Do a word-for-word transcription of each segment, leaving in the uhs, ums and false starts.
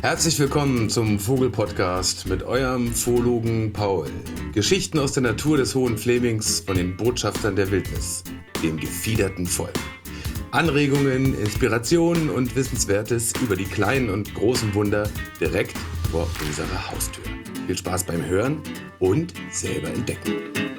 Herzlich willkommen zum Vogel-Podcast mit eurem Zoologen Paul. Geschichten aus der Natur des Hohen Flemings von den Botschaftern der Wildnis, dem gefiederten Volk. Anregungen, Inspirationen und Wissenswertes über die kleinen und großen Wunder direkt vor unserer Haustür. Viel Spaß beim Hören und selber entdecken.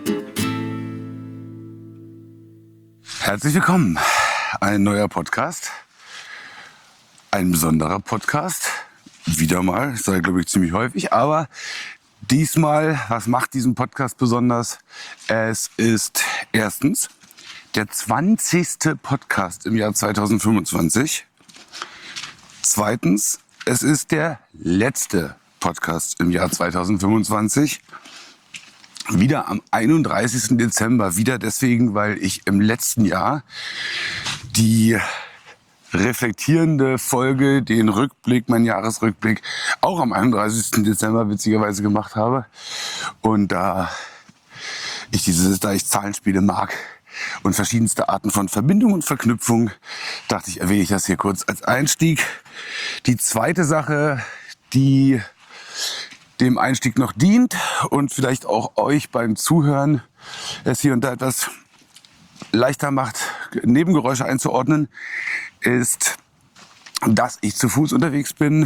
Herzlich willkommen. Ein neuer Podcast. Ein besonderer Podcast. Wieder mal, das sage ich glaube ich ziemlich häufig, aber diesmal, was macht diesen Podcast besonders? Es ist erstens der zwanzigste Podcast im Jahr zweitausendfünfundzwanzig. Zweitens, es ist der letzte Podcast im Jahr zweitausendfünfundzwanzig. Wieder am einunddreißigsten Dezember, wieder deswegen, weil ich im letzten Jahr die reflektierende Folge, den Rückblick, meinen Jahresrückblick, auch am einunddreißigsten Dezember witzigerweise gemacht habe. Und da ich dieses, da ich Zahlenspiele mag und verschiedenste Arten von Verbindung und Verknüpfung, dachte ich, erwähne ich das hier kurz als Einstieg. Die zweite Sache, die dem Einstieg noch dient und vielleicht auch euch beim Zuhören es hier und da etwas leichter macht, Nebengeräusche einzuordnen, ist, dass ich zu Fuß unterwegs bin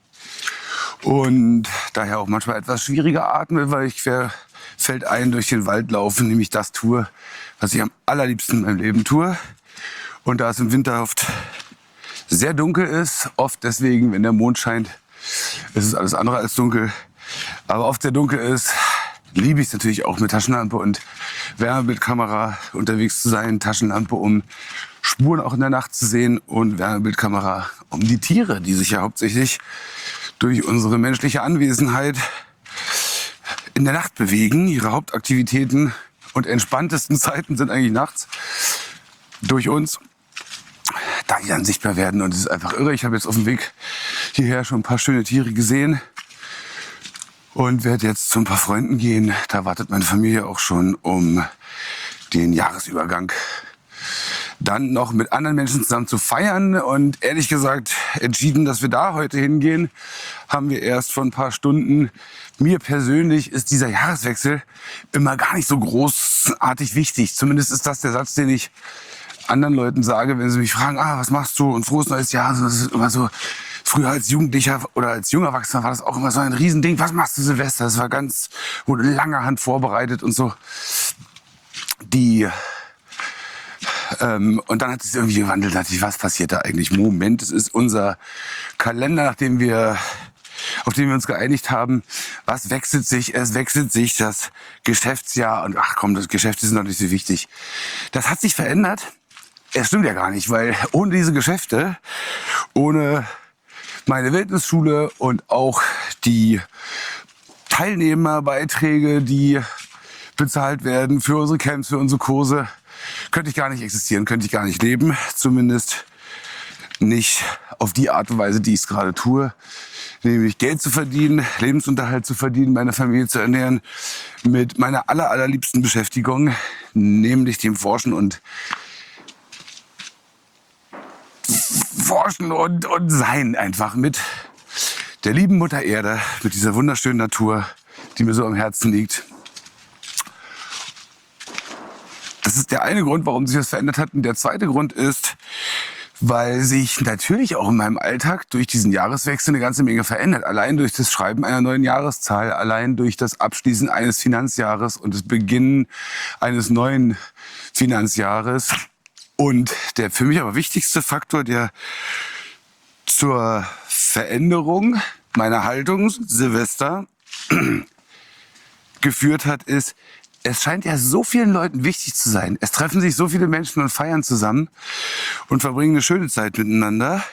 und daher auch manchmal etwas schwieriger atme, weil ich feldein durch den Wald laufe, nämlich das tue, was ich am allerliebsten in meinem Leben tue. Und da es im Winter oft sehr dunkel ist, oft deswegen, wenn der Mond scheint, ist es alles andere als dunkel, aber oft sehr dunkel ist, liebe ich es natürlich auch mit Taschenlampe und Wärmebildkamera unterwegs zu sein. Taschenlampe, um Spuren auch in der Nacht zu sehen, und Wärmebildkamera, um die Tiere, die sich ja hauptsächlich durch unsere menschliche Anwesenheit in der Nacht bewegen. Ihre Hauptaktivitäten und entspanntesten Zeiten sind eigentlich nachts, durch uns, da die dann sichtbar werden. Und es ist einfach irre. Ich habe jetzt auf dem Weg hierher schon ein paar schöne Tiere gesehen und werde jetzt zu ein paar Freunden gehen. Da wartet meine Familie auch schon, um den Jahresübergang dann noch mit anderen Menschen zusammen zu feiern. Und ehrlich gesagt, entschieden, dass wir da heute hingehen, haben wir erst vor ein paar Stunden. Mir persönlich ist dieser Jahreswechsel immer gar nicht so großartig wichtig. Zumindest ist das der Satz, den ich anderen Leuten sage, wenn sie mich fragen, ah, was machst du und frohes neues Jahr. Das ist immer so. Früher als Jugendlicher oder als junger Erwachsener war das auch immer so ein Riesending. Was machst du Silvester? Das war ganz, wurde lange Hand vorbereitet und so. Die, ähm, und dann hat es irgendwie gewandelt. Da dachte ich, was passiert da eigentlich? Moment, es ist unser Kalender, nachdem wir, auf den wir uns geeinigt haben. Was wechselt sich? Es wechselt sich das Geschäftsjahr. Und ach komm, das Geschäft ist noch nicht so wichtig. Das hat sich verändert. Es stimmt ja gar nicht, weil ohne diese Geschäfte, ohne meine Wildnisschule und auch die Teilnehmerbeiträge, die bezahlt werden für unsere Camps, für unsere Kurse, könnte ich gar nicht existieren, könnte ich gar nicht leben. Zumindest nicht auf die Art und Weise, die ich es gerade tue. Nämlich Geld zu verdienen, Lebensunterhalt zu verdienen, meine Familie zu ernähren mit meiner aller, allerliebsten Beschäftigung, nämlich dem Forschen und Forschen und, und Sein einfach mit der lieben Mutter Erde, mit dieser wunderschönen Natur, die mir so am Herzen liegt. Das ist der eine Grund, warum sich das verändert hat. Und der zweite Grund ist, weil sich natürlich auch in meinem Alltag durch diesen Jahreswechsel eine ganze Menge verändert. Allein durch das Schreiben einer neuen Jahreszahl, allein durch das Abschließen eines Finanzjahres und das Beginnen eines neuen Finanzjahres. Und der für mich aber wichtigste Faktor, der zur Veränderung meiner Haltung Silvester geführt hat, ist, es scheint ja so vielen Leuten wichtig zu sein. Es treffen sich so viele Menschen und feiern zusammen und verbringen eine schöne Zeit miteinander,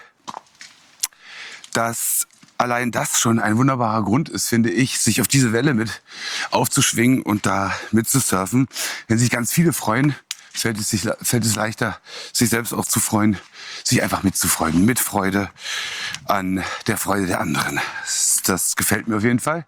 dass allein das schon ein wunderbarer Grund ist, finde ich, sich auf diese Welle mit aufzuschwingen und da mitzusurfen. Wenn sich ganz viele freuen, fällt es, sich, fällt es leichter, sich selbst auch zu freuen, sich einfach mitzufreuen, mit Freude an der Freude der anderen. Das, das gefällt mir auf jeden Fall.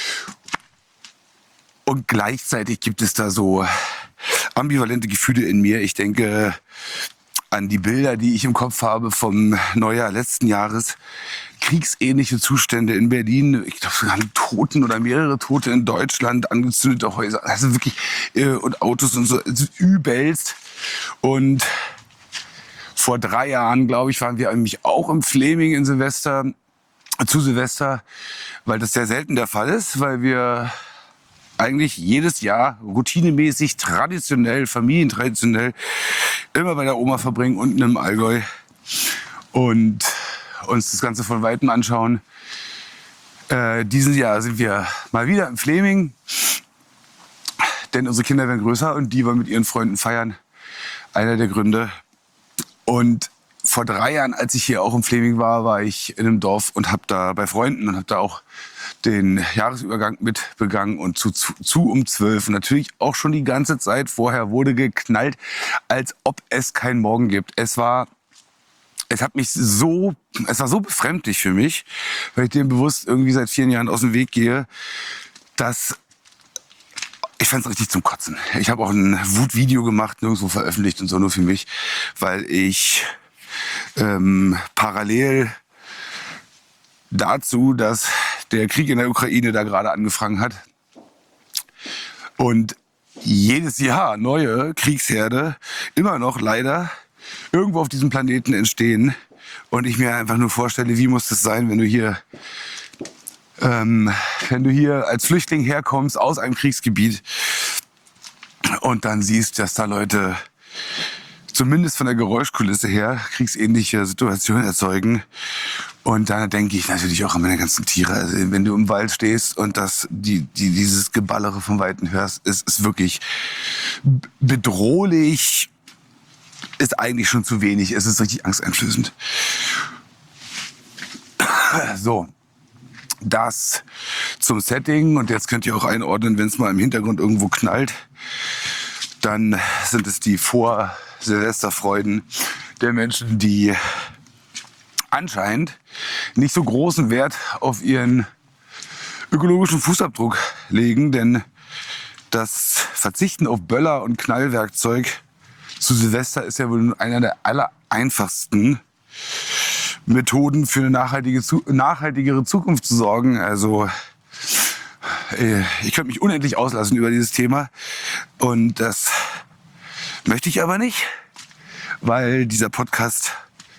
Und gleichzeitig gibt es da so ambivalente Gefühle in mir. Ich denke, an die Bilder, die ich im Kopf habe vom Neujahr letzten Jahres. Kriegsähnliche Zustände in Berlin. Ich glaube, sogar Toten oder mehrere Tote in Deutschland, angezündete Häuser. Also wirklich, äh, und Autos und so, übelst. Und vor drei Jahren, glaube ich, waren wir nämlich auch im Fläming in Silvester, zu Silvester, weil das sehr selten der Fall ist, weil wir eigentlich jedes Jahr routinemäßig, traditionell, familientraditionell immer bei der Oma verbringen, unten im Allgäu und uns das Ganze von Weitem anschauen. Äh, dieses Jahr sind wir mal wieder im Fläming, denn unsere Kinder werden größer und die wollen mit ihren Freunden feiern. Einer der Gründe. Und vor drei Jahren, als ich hier auch im Fläming war, war ich in einem Dorf und habe da bei Freunden und habe da auch den Jahresübergang mit begangen und zu, zu, zu um zwölf. Und natürlich auch schon die ganze Zeit vorher wurde geknallt, als ob es keinen Morgen gibt. Es war, es hat mich so, es war so befremdlich für mich, weil ich dem bewusst irgendwie seit vielen Jahren aus dem Weg gehe, dass ich fand es richtig zum Kotzen. Ich habe auch ein Wutvideo gemacht, nirgendwo veröffentlicht und so, nur für mich, weil ich ähm, parallel dazu, dass der Krieg in der Ukraine da gerade angefangen hat und jedes Jahr neue Kriegsherde immer noch leider irgendwo auf diesem Planeten entstehen und ich mir einfach nur vorstelle, wie muss das sein, wenn du hier ähm, wenn du hier als Flüchtling herkommst aus einem Kriegsgebiet und dann siehst, dass da Leute zumindest von der Geräuschkulisse her kriegsähnliche Situationen erzeugen. Und da denke ich natürlich auch an meine ganzen Tiere. Also wenn du im Wald stehst und das, die, die, dieses Geballere vom Weiten hörst, ist, ist wirklich bedrohlich, ist eigentlich schon zu wenig. Es ist richtig angsteinflößend. So, das zum Setting. Und jetzt könnt ihr auch einordnen, wenn es mal im Hintergrund irgendwo knallt, dann sind es die Vor-Silvesterfreuden der Menschen, die anscheinend nicht so großen Wert auf ihren ökologischen Fußabdruck legen, denn das Verzichten auf Böller und Knallwerkzeug zu Silvester ist ja wohl einer der aller einfachsten Methoden für eine nachhaltige, nachhaltigere Zukunft zu sorgen. Also ich könnte mich unendlich auslassen über dieses Thema und das möchte ich aber nicht, weil dieser Podcast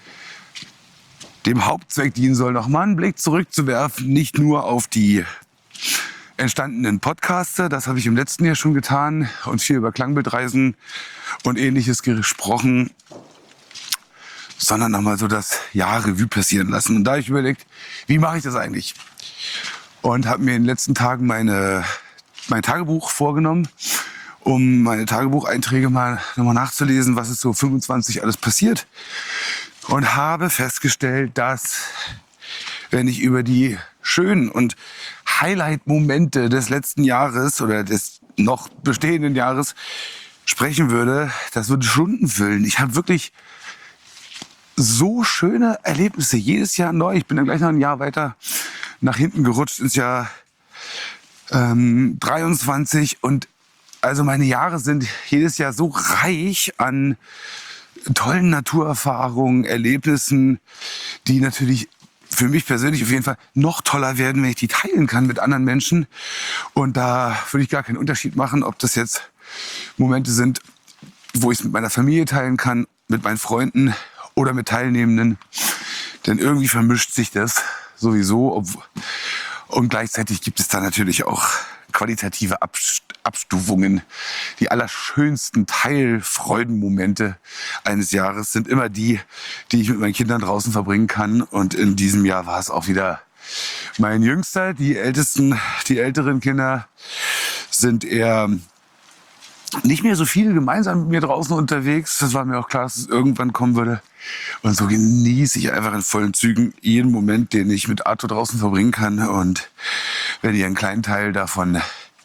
dem Hauptzweck dienen soll, nochmal einen Blick zurückzuwerfen, nicht nur auf die entstandenen Podcaste, das habe ich im letzten Jahr schon getan und viel über Klangbildreisen und Ähnliches gesprochen, sondern nochmal so das Jahr Revue passieren lassen. Und da habe ich überlegt, wie mache ich das eigentlich? Und habe mir in den letzten Tagen meine, mein Tagebuch vorgenommen, um meine Tagebucheinträge mal nochmal nachzulesen, was ist so fünfundzwanzig alles passiert. Und habe festgestellt, dass wenn ich über die schönen und Highlight-Momente des letzten Jahres oder des noch bestehenden Jahres sprechen würde, das würde Stunden füllen. Ich habe wirklich so schöne Erlebnisse, jedes Jahr neu. Ich bin dann gleich noch ein Jahr weiter nach hinten gerutscht ins Jahr ähm, dreiundzwanzig. Und also meine Jahre sind jedes Jahr so reich an tollen Naturerfahrungen, Erlebnissen, die natürlich für mich persönlich auf jeden Fall noch toller werden, wenn ich die teilen kann mit anderen Menschen. Und da würde ich gar keinen Unterschied machen, ob das jetzt Momente sind, wo ich es mit meiner Familie teilen kann, mit meinen Freunden oder mit Teilnehmenden. Denn irgendwie vermischt sich das sowieso. Ob, und gleichzeitig gibt es da natürlich auch qualitative Abstufungen. Die allerschönsten Teilfreudenmomente eines Jahres sind immer die, die ich mit meinen Kindern draußen verbringen kann. Und in diesem Jahr war es auch wieder mein Jüngster. Die ältesten, die älteren Kinder sind eher nicht mehr so viel gemeinsam mit mir draußen unterwegs. Das war mir auch klar, dass es irgendwann kommen würde. Und so genieße ich einfach in vollen Zügen jeden Moment, den ich mit Arthur draußen verbringen kann. Und wenn ihr einen kleinen Teil davon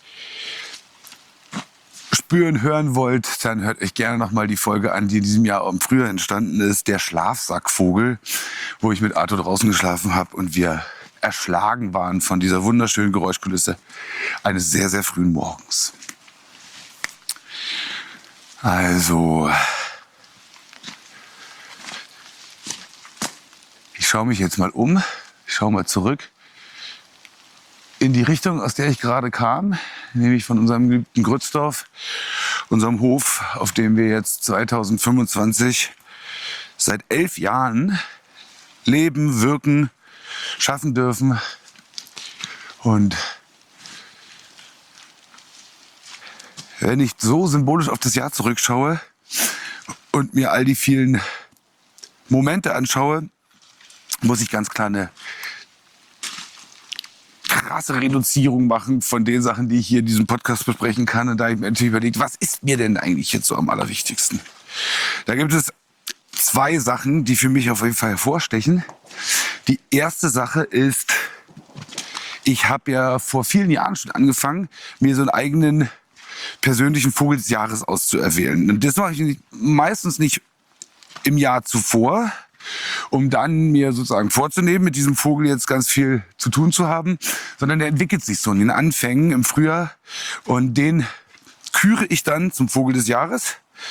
spüren, hören wollt, dann hört euch gerne nochmal die Folge an, die in diesem Jahr im Frühjahr entstanden ist. Der Schlafsackvogel, wo ich mit Arthur draußen geschlafen habe und wir erschlagen waren von dieser wunderschönen Geräuschkulisse eines sehr, sehr frühen Morgens. ich schaue mich jetzt mal um, ich schaue mal zurück in die Richtung, aus der ich gerade kam, nämlich von unserem geliebten Grützdorf, unserem Hof, auf dem wir jetzt zweitausendfünfundzwanzig seit elf Jahren leben, wirken, schaffen dürfen. Und wenn ich so symbolisch auf das Jahr zurückschaue und mir all die vielen Momente anschaue, muss ich ganz klar eine krasse Reduzierung machen von den Sachen, die ich hier in diesem Podcast besprechen kann. Und da habe ich mir natürlich überlegt, was ist mir denn eigentlich jetzt so am allerwichtigsten? Da gibt es zwei Sachen, die für mich auf jeden Fall hervorstechen. Die erste Sache ist, ich habe ja vor vielen Jahren schon angefangen, mir so einen eigenen persönlichen Vogel des Jahres auszuerwählen. Und das mache ich nicht, meistens nicht im Jahr zuvor, um dann mir sozusagen vorzunehmen, mit diesem Vogel jetzt ganz viel zu tun zu haben, sondern der entwickelt sich so in den Anfängen im Frühjahr und den küre ich dann zum Vogel des Jahres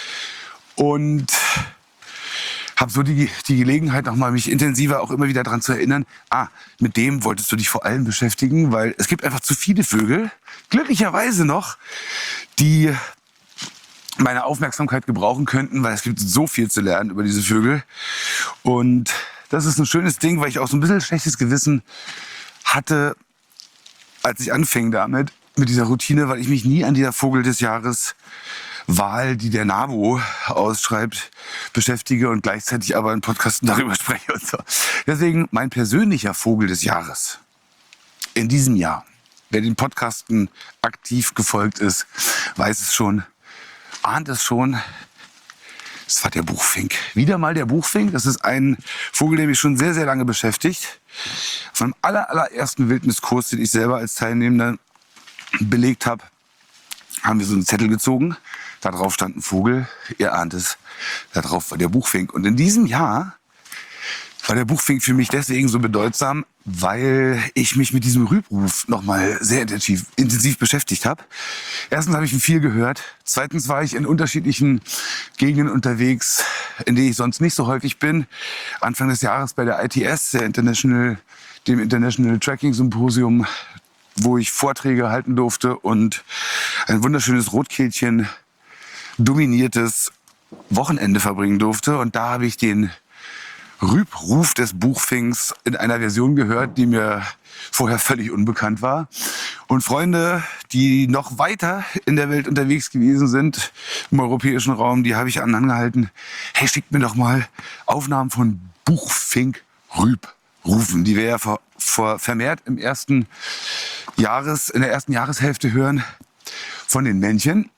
und habe so die, die Gelegenheit, nochmal mich intensiver auch immer wieder daran zu erinnern, ah, mit dem wolltest du dich vor allem beschäftigen, weil es gibt einfach zu viele Vögel, glücklicherweise noch, die meine Aufmerksamkeit gebrauchen könnten, weil es gibt so viel zu lernen über diese Vögel. Und das ist ein schönes Ding, weil ich auch so ein bisschen schlechtes Gewissen hatte, als ich anfing damit, mit dieser Routine, weil ich mich nie an dieser Vogel des Jahres Wahl, die der NABU ausschreibt, beschäftige und gleichzeitig aber in Podcasten darüber spreche und so. Deswegen mein persönlicher Vogel des Jahres in diesem Jahr. Wer den Podcasten aktiv gefolgt ist, weiß es schon, ahnt es schon. Es war der Buchfink. Wieder mal der Buchfink. Das ist ein Vogel, der mich schon sehr, sehr lange beschäftigt. Von dem aller, allerersten Wildniskurs, den ich selber als Teilnehmender belegt habe, haben wir so einen Zettel gezogen. Da drauf stand ein Vogel, ihr ahnt es, da drauf war der Buchfink. Und in diesem Jahr war der Buchfink für mich deswegen so bedeutsam, weil ich mich mit diesem Rübruf nochmal sehr intensiv, intensiv beschäftigt habe. Erstens habe ich ihn viel gehört. Zweitens war ich in unterschiedlichen Gegenden unterwegs, in denen ich sonst nicht so häufig bin. Anfang des Jahres bei der I T S, der International, dem International Tracking Symposium, wo ich Vorträge halten durfte und ein wunderschönes Rotkehlchen dominiertes Wochenende verbringen durfte. Und da habe ich den Rübruf des Buchfinks in einer Version gehört, die mir vorher völlig unbekannt war. Und Freunde, die noch weiter in der Welt unterwegs gewesen sind, im europäischen Raum, die habe ich angehalten, hey, schickt mir doch mal Aufnahmen von Buchfink-Rübrufen, die wir ja vor, vor vermehrt im ersten Jahres, in der ersten Jahreshälfte hören von den Männchen.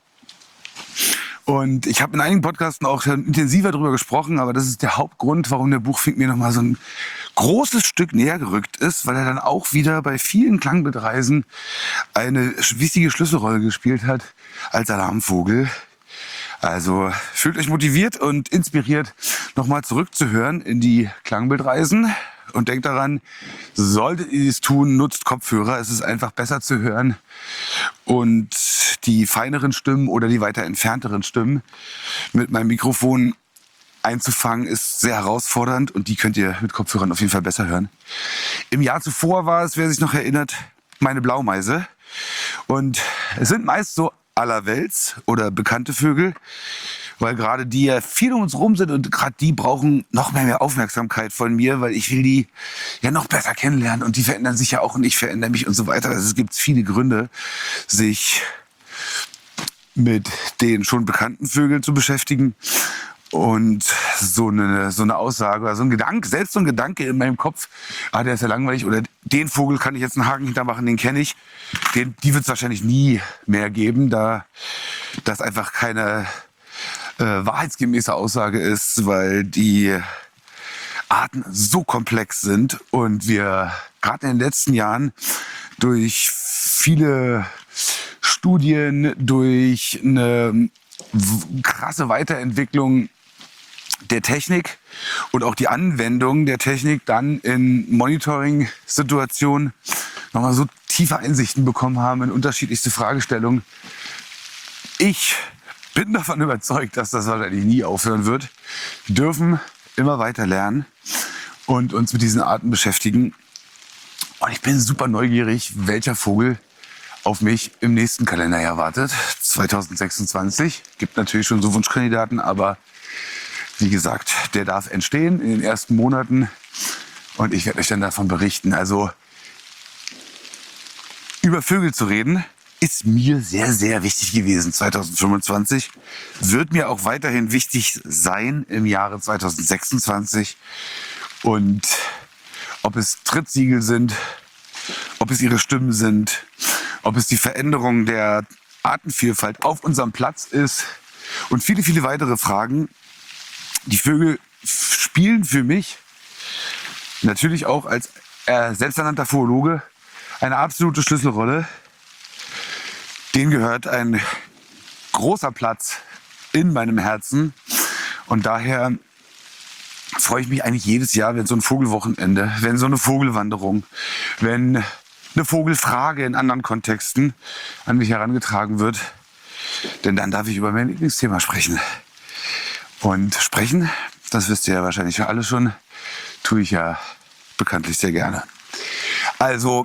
Und ich habe in einigen Podcasten auch intensiver darüber gesprochen, aber das ist der Hauptgrund, warum der Buchfink mir nochmal so ein großes Stück näher gerückt ist, weil er dann auch wieder bei vielen Klangbildreisen eine wichtige Schlüsselrolle gespielt hat als Alarmvogel. Also fühlt euch motiviert und inspiriert, nochmal zurückzuhören in die Klangbildreisen. Und denkt daran, solltet ihr dies tun, nutzt Kopfhörer. Es ist einfach besser zu hören. Und die feineren Stimmen oder die weiter entfernteren Stimmen mit meinem Mikrofon einzufangen, ist sehr herausfordernd. Und die könnt ihr mit Kopfhörern auf jeden Fall besser hören. Im Jahr zuvor war es, wer sich noch erinnert, meine Blaumeise. Und es sind meist so allerwelts oder bekannte Vögel, weil gerade die ja viel um uns rum sind und gerade die brauchen noch mehr, mehr Aufmerksamkeit von mir, weil ich will die ja noch besser kennenlernen und die verändern sich ja auch und ich verändere mich und so weiter. Also es gibt viele Gründe, sich mit den schon bekannten Vögeln zu beschäftigen. Und so eine, so eine Aussage oder so ein Gedanke, selbst so ein Gedanke in meinem Kopf, ah, der ist ja langweilig oder den Vogel kann ich jetzt einen Haken hintermachen, den kenne ich. Den, die wird es wahrscheinlich nie mehr geben, da das einfach keine äh, wahrheitsgemäße Aussage ist, weil die Arten so komplex sind und wir gerade in den letzten Jahren durch viele Studien, durch eine krasse Weiterentwicklung der Technik und auch die Anwendung der Technik dann in Monitoring-Situationen nochmal so tiefe Einsichten bekommen haben in unterschiedlichste Fragestellungen. Ich bin davon überzeugt, dass das wahrscheinlich nie aufhören wird. Wir dürfen immer weiter lernen und uns mit diesen Arten beschäftigen. Und ich bin super neugierig, welcher Vogel auf mich im nächsten Kalenderjahr wartet. zwanzig sechsundzwanzig. Gibt natürlich schon so Wunschkandidaten, aber wie gesagt, der darf entstehen in den ersten Monaten. Und ich werde euch dann davon berichten. Also über Vögel zu reden, ist mir sehr, sehr wichtig gewesen zwanzig fünfundzwanzig. Wird mir auch weiterhin wichtig sein im Jahre zwanzig sechsundzwanzig. Und ob es Trittsiegel sind, ob es ihre Stimmen sind, ob es die Veränderung der Artenvielfalt auf unserem Platz ist und viele, viele weitere Fragen. Die Vögel spielen für mich natürlich auch als äh, selbsternannter Philologe eine absolute Schlüsselrolle. Denen gehört ein großer Platz in meinem Herzen. Und daher freue ich mich eigentlich jedes Jahr, wenn so ein Vogelwochenende, wenn so eine Vogelwanderung, wenn eine Vogelfrage in anderen Kontexten an mich herangetragen wird. Denn dann darf ich über mein Lieblingsthema sprechen. Und sprechen, das wisst ihr ja wahrscheinlich alle schon, tue ich ja bekanntlich sehr gerne. Also,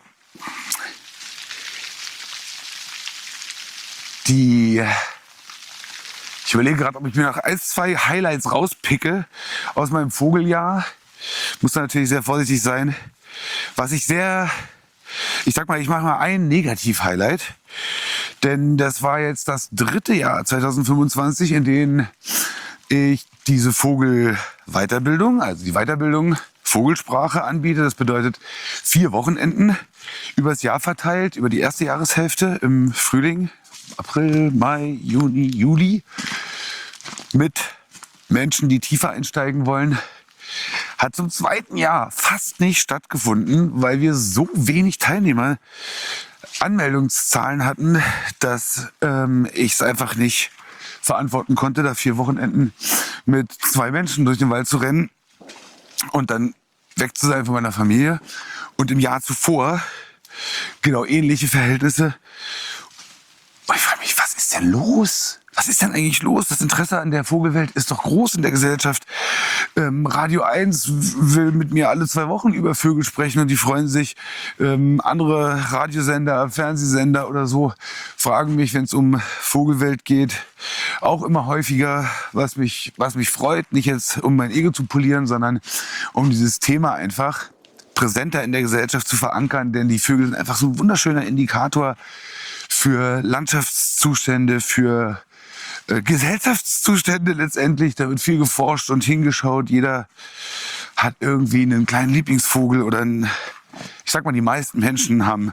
die, ich überlege gerade, ob ich mir noch ein, zwei Highlights rauspicke aus meinem Vogeljahr. Muss da natürlich sehr vorsichtig sein. Was ich sehr, ich sag mal, ich mache mal ein Negativ-Highlight. Denn das war jetzt das dritte Jahr zwanzig fünfundzwanzig, in dem ich diese Vogelweiterbildung, also die Weiterbildung Vogelsprache anbiete. Das bedeutet vier Wochenenden übers Jahr verteilt, über die erste Jahreshälfte im Frühling, April, Mai, Juni, Juli, mit Menschen, die tiefer einsteigen wollen. Hat zum zweiten Jahr fast nicht stattgefunden, weil wir so wenig Teilnehmer, Anmeldungszahlen hatten, dass ähm, ich es einfach nicht verantworten konnte, da vier Wochenenden mit zwei Menschen durch den Wald zu rennen und dann weg zu sein von meiner Familie. Und im Jahr zuvor genau ähnliche Verhältnisse. Und ich frage mich, was ist denn los? Was ist denn eigentlich los? Das Interesse an der Vogelwelt ist doch groß in der Gesellschaft. Ähm, Radio eins will mit mir alle zwei Wochen über Vögel sprechen und die freuen sich. Ähm, andere Radiosender, Fernsehsender oder so fragen mich, wenn es um Vogelwelt geht, auch immer häufiger, was mich, was mich freut. Nicht jetzt, um mein Ego zu polieren, sondern um dieses Thema einfach präsenter in der Gesellschaft zu verankern. Denn die Vögel sind einfach so ein wunderschöner Indikator für Landschaftszustände, für äh, Gesellschaftszustände letztendlich. Da wird viel geforscht und hingeschaut. Jeder hat irgendwie einen kleinen Lieblingsvogel oder einen, ich sag mal, die meisten Menschen haben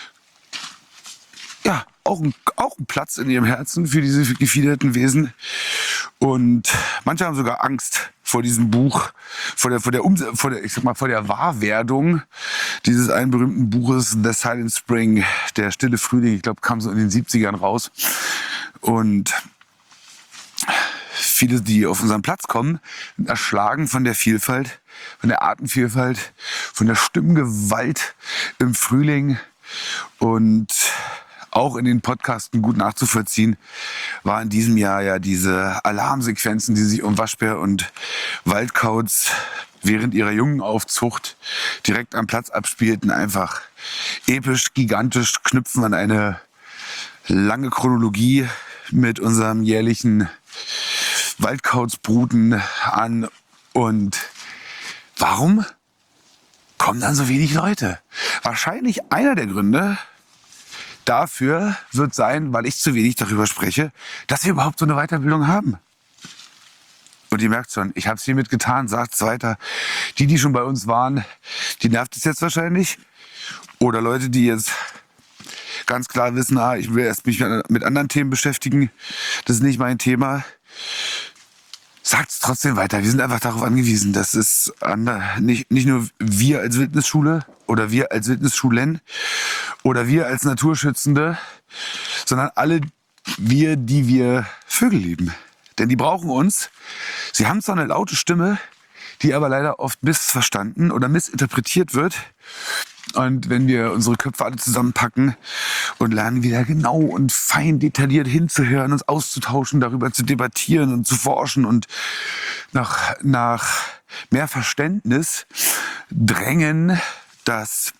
ja auch, ein, auch einen Platz in ihrem Herzen für diese gefiederten Wesen. Und manche haben sogar Angst vor diesem Buch, vor der, vor der, Ums- vor der, ich sag mal, vor der Wahrwerdung dieses einen berühmten Buches The Silent Spring, der stille Frühling. Ich glaube, kam so in den siebzigern raus. Und viele, die auf unseren Platz kommen, sind erschlagen von der Vielfalt, von der Artenvielfalt, von der Stimmgewalt im Frühling. Und auch in den Podcasten gut nachzuvollziehen, war in diesem Jahr ja diese Alarmsequenzen, die sich um Waschbär und Waldkauz während ihrer Jungenaufzucht direkt am Platz abspielten, einfach episch, gigantisch, knüpfen an eine lange Chronologie mit unserem jährlichen Waldkauzbruten an. Und warum kommen dann so wenig Leute? Wahrscheinlich einer der Gründe dafür wird sein, weil ich zu wenig darüber spreche, dass wir überhaupt so eine Weiterbildung haben. Und ihr merkt schon, ich habe es hiermit getan, sagt es weiter. Die, die schon bei uns waren, die nervt es jetzt wahrscheinlich. Oder Leute, die jetzt ganz klar wissen, ah, ich will erst mich mit anderen Themen beschäftigen, das ist nicht mein Thema. Sagt es trotzdem weiter. Wir sind einfach darauf angewiesen, dass es an, nicht, nicht nur wir als Wildnisschule oder wir als Wildnisschulen oder wir als Naturschützende, sondern alle wir, die wir Vögel lieben. Denn die brauchen uns. Sie haben zwar eine laute Stimme, die aber leider oft missverstanden oder missinterpretiert wird. Und wenn wir unsere Köpfe alle zusammenpacken und lernen wieder genau und fein detailliert hinzuhören, uns auszutauschen, darüber zu debattieren und zu forschen und nach, nach mehr Verständnis drängen, dass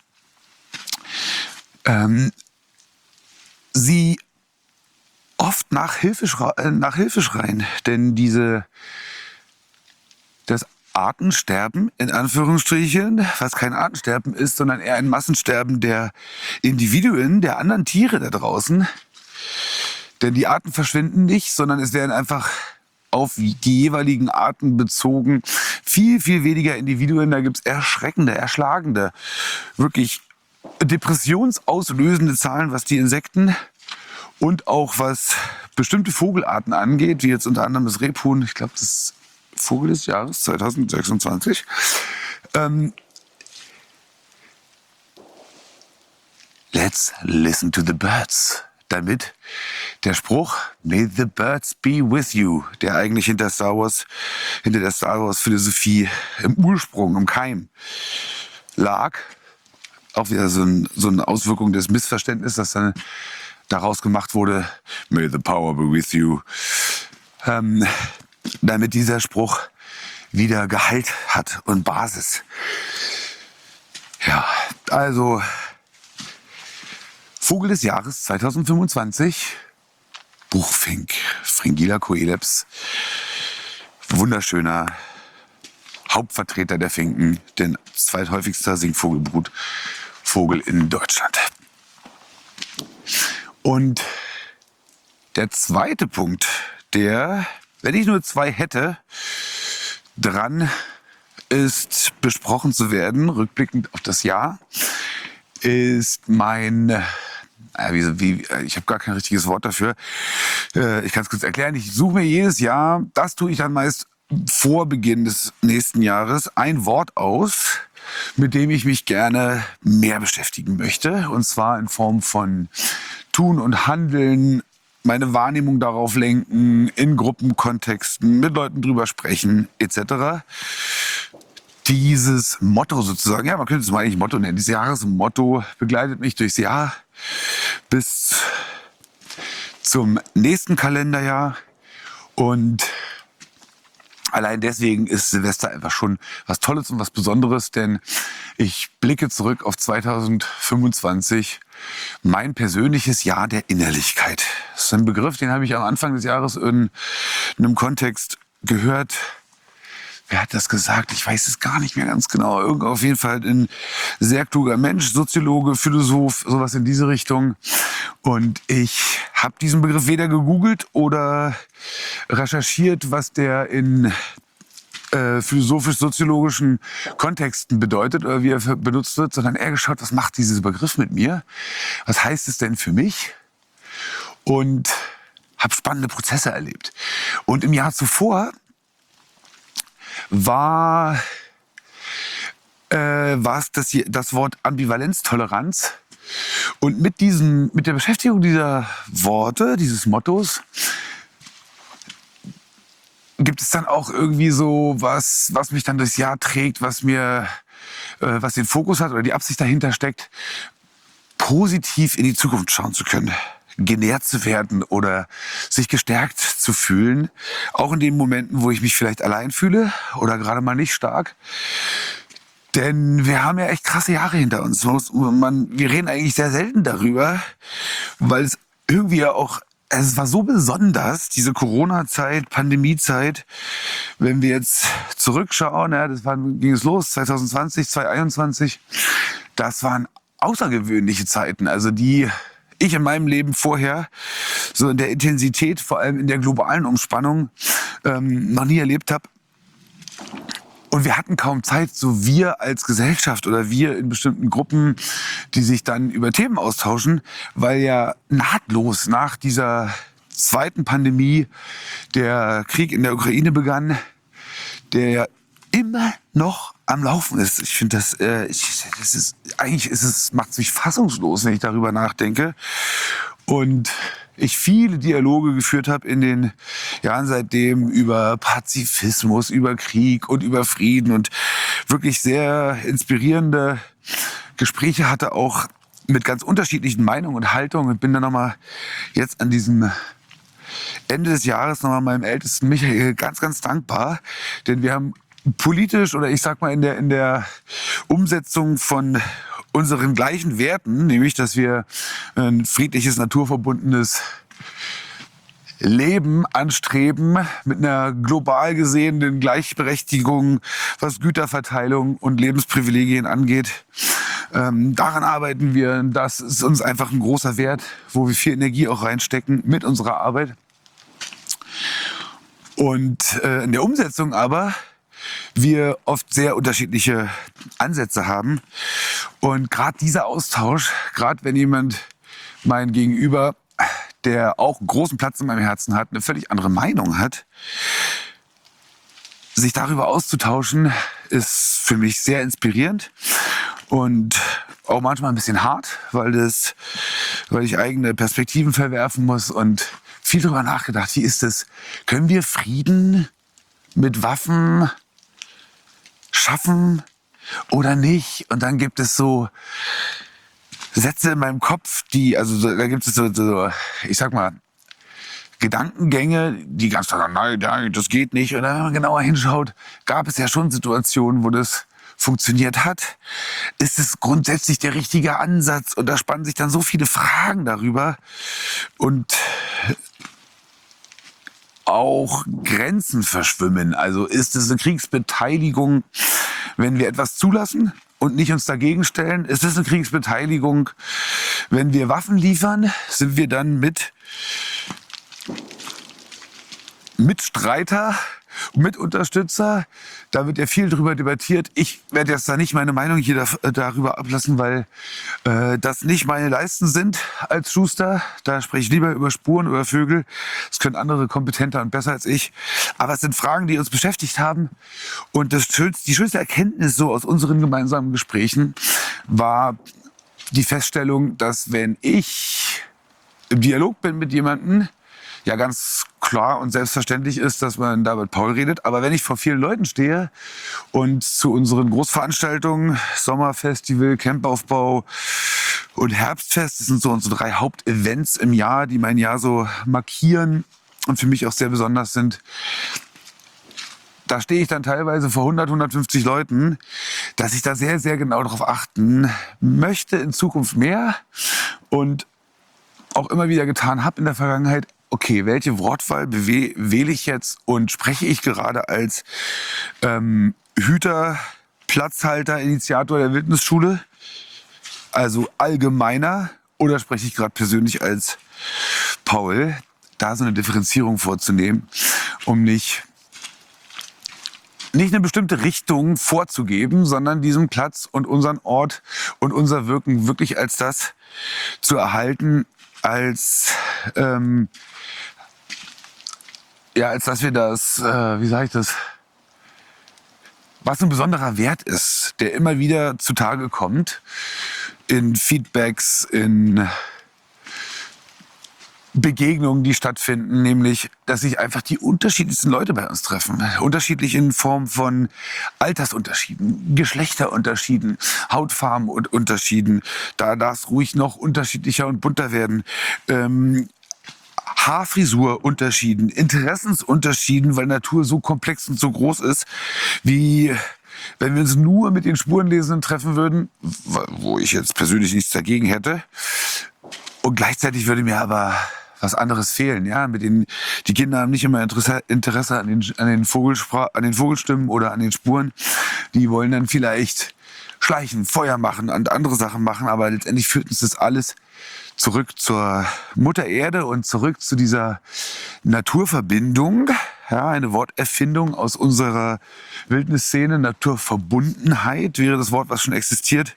ähm, sie oft nach Hilfe, schra- nach Hilfe schreien. Denn diese, das Artensterben, in Anführungsstrichen, was kein Artensterben ist, sondern eher ein Massensterben der Individuen, der anderen Tiere da draußen. Denn die Arten verschwinden nicht, sondern es werden einfach auf die jeweiligen Arten bezogen viel, viel weniger Individuen. Da gibt es erschreckende, erschlagende, wirklich depressionsauslösende Zahlen, was die Insekten und auch was bestimmte Vogelarten angeht, wie jetzt unter anderem das Rebhuhn, ich glaube, das ist Vogel des Jahres zwanzig sechsundzwanzig. Ähm, Let's listen to the birds. Damit der Spruch May the birds be with you, der eigentlich hinter Star Wars, hinter der Star Wars Philosophie im Ursprung, im Keim lag, auch wieder so, ein, so eine Auswirkung des Missverständnisses, das dann daraus gemacht wurde, May the power be with you. Ähm, damit dieser Spruch wieder Gehalt hat und Basis. Ja, also Vogel des Jahres zwanzig fünfundzwanzig, Buchfink, Fringilla coeleps, wunderschöner Hauptvertreter der Finken, den zweithäufigster Singvogelbrutvogel in Deutschland. Und der zweite Punkt, der, wenn ich nur zwei hätte, dran ist, besprochen zu werden, rückblickend auf das Jahr, ist mein, äh, wie, wie, ich habe gar kein richtiges Wort dafür, äh, ich kann es kurz erklären, ich suche mir jedes Jahr, das tue ich dann meist vor Beginn des nächsten Jahres, ein Wort aus, mit dem ich mich gerne mehr beschäftigen möchte, und zwar in Form von Tun und Handeln, meine Wahrnehmung darauf lenken, in Gruppenkontexten, mit Leuten drüber sprechen, et cetera. Dieses Motto sozusagen, ja, man könnte es mal eigentlich Motto nennen, dieses Jahresmotto begleitet mich durchs Jahr bis zum nächsten Kalenderjahr. Und allein deswegen ist Silvester einfach schon was Tolles und was Besonderes, denn ich blicke zurück auf zwanzig fünfundzwanzig, mein persönliches Jahr der Innerlichkeit. Das ist ein Begriff, den habe ich am Anfang des Jahres in einem Kontext gehört. Wer hat das gesagt? Ich weiß es gar nicht mehr ganz genau. Irgend auf jeden Fall ein sehr kluger Mensch, Soziologe, Philosoph, sowas in diese Richtung. Und ich habe diesen Begriff weder gegoogelt oder recherchiert, was der in äh, philosophisch-soziologischen Kontexten bedeutet oder wie er benutzt wird, sondern eher geschaut, was macht dieser Begriff mit mir? Was heißt es denn für mich? Und habe spannende Prozesse erlebt. Und im Jahr zuvor war äh, war es das, das Wort Ambivalenztoleranz. Und mit, diesem, mit der Beschäftigung dieser Worte, dieses Mottos, gibt es dann auch irgendwie so was, was mich dann durchs Jahr trägt, was mir, äh, was den Fokus hat oder die Absicht dahinter steckt, positiv in die Zukunft schauen zu können, genährt zu werden oder sich gestärkt zu fühlen, auch in den Momenten, wo ich mich vielleicht allein fühle oder gerade mal nicht stark. Denn wir haben ja echt krasse Jahre hinter uns. Man, wir reden eigentlich sehr selten darüber, weil es irgendwie ja auch, es war so besonders, diese Corona-Zeit, Pandemie-Zeit. Wenn wir jetzt zurückschauen, ja, das war, ging es los, zwanzig zwanzig, zwanzig einundzwanzig, das waren außergewöhnliche Zeiten, also die ich in meinem Leben vorher so in der Intensität, vor allem in der globalen Umspannung, ähm, noch nie erlebt habe. Und wir hatten kaum Zeit, so wir als Gesellschaft oder wir in bestimmten Gruppen, die sich dann über Themen austauschen, weil ja nahtlos nach dieser zweiten Pandemie der Krieg in der Ukraine begann, der ja immer noch am Laufen ist. Ich finde das, äh, ich, das ist, eigentlich ist es, macht es mich fassungslos, wenn ich darüber nachdenke. Und ich viele Dialoge geführt habe in den Jahren seitdem über Pazifismus, über Krieg und über Frieden und wirklich sehr inspirierende Gespräche hatte, auch mit ganz unterschiedlichen Meinungen und Haltungen, und bin dann nochmal jetzt an diesem Ende des Jahres nochmal meinem ältesten Michael ganz, ganz dankbar, denn wir haben politisch oder ich sag mal in der, in der Umsetzung von unseren gleichen Werten, nämlich dass wir ein friedliches, naturverbundenes Leben anstreben mit einer global gesehenen Gleichberechtigung, was Güterverteilung und Lebensprivilegien angeht. Ähm, daran arbeiten wir. Das ist uns einfach ein großer Wert, wo wir viel Energie auch reinstecken mit unserer Arbeit. Und äh, in der Umsetzung aber wir oft sehr unterschiedliche Ansätze haben. Und gerade dieser Austausch, gerade wenn jemand mein Gegenüber, der auch einen großen Platz in meinem Herzen hat, eine völlig andere Meinung hat, sich darüber auszutauschen, ist für mich sehr inspirierend und auch manchmal ein bisschen hart, weil das, weil ich eigene Perspektiven verwerfen muss und viel darüber nachgedacht. Wie ist es? Können wir Frieden mit Waffen schaffen oder nicht? Und dann gibt es so Sätze in meinem Kopf, die, also so, da gibt es so, so, ich sag mal, Gedankengänge, die ganz klar sagen, nein, nein, das geht nicht. Und dann, wenn man genauer hinschaut, gab es ja schon Situationen, wo das funktioniert hat. Ist es grundsätzlich der richtige Ansatz? Und da spannen sich dann so viele Fragen darüber. Und auch Grenzen verschwimmen. Also ist es eine Kriegsbeteiligung, wenn wir etwas zulassen und nicht uns dagegen stellen? Ist es eine Kriegsbeteiligung, wenn wir Waffen liefern? Sind wir dann mit Mitstreiter, Mitunterstützer? Da wird ja viel drüber debattiert. Ich werde jetzt da nicht meine Meinung hier da, darüber ablassen, weil äh, das nicht meine Leisten sind als Schuster. Da spreche ich lieber über Spuren, über Vögel. Das können andere kompetenter und besser als ich. Aber es sind Fragen, die uns beschäftigt haben. Und das schönste, die schönste Erkenntnis so aus unseren gemeinsamen Gesprächen war die Feststellung, dass wenn ich im Dialog bin mit jemandem, ja ganz klar und selbstverständlich ist, dass man da mit Paul redet. Aber wenn ich vor vielen Leuten stehe und zu unseren Großveranstaltungen, Sommerfestival, Campaufbau und Herbstfest, das sind so unsere drei Hauptevents im Jahr, die mein Jahr so markieren und für mich auch sehr besonders sind, da stehe ich dann teilweise vor hundert, hundertfünfzig Leuten, dass ich da sehr, sehr genau darauf achten möchte, in Zukunft mehr und auch immer wieder getan habe in der Vergangenheit. Okay, welche Wortwahl wähle ich jetzt und spreche ich gerade als ähm, Hüter, Platzhalter, Initiator der Wildnisschule, also allgemeiner, oder spreche ich gerade persönlich als Paul? Da so eine Differenzierung vorzunehmen, um nicht, nicht eine bestimmte Richtung vorzugeben, sondern diesen Platz und unseren Ort und unser Wirken wirklich als das zu erhalten, als ähm, ja, als dass wir das, äh, wie sage ich das, was ein besonderer Wert ist, der immer wieder zutage kommt in Feedbacks, in Begegnungen, die stattfinden, nämlich, dass sich einfach die unterschiedlichsten Leute bei uns treffen. Unterschiedlich in Form von Altersunterschieden, Geschlechterunterschieden, Hautfarbenunterschieden. Da darf es ruhig noch unterschiedlicher und bunter werden. Ähm, Haarfrisurunterschieden, Interessensunterschieden, weil Natur so komplex und so groß ist, wie wenn wir uns nur mit den Spurenlesenden treffen würden, wo ich jetzt persönlich nichts dagegen hätte. Und gleichzeitig würde mir aber was anderes fehlen. Ja, mit den, die Kinder haben nicht immer Interesse, Interesse an, den, an, den Vogelspra- an den Vogelstimmen oder an den Spuren. Die wollen dann vielleicht schleichen, Feuer machen und andere Sachen machen, aber letztendlich führt uns das alles zurück zur Mutter Erde und zurück zu dieser Naturverbindung. Ja, eine Worterfindung aus unserer Wildnisszene. Naturverbundenheit wäre das Wort, was schon existiert,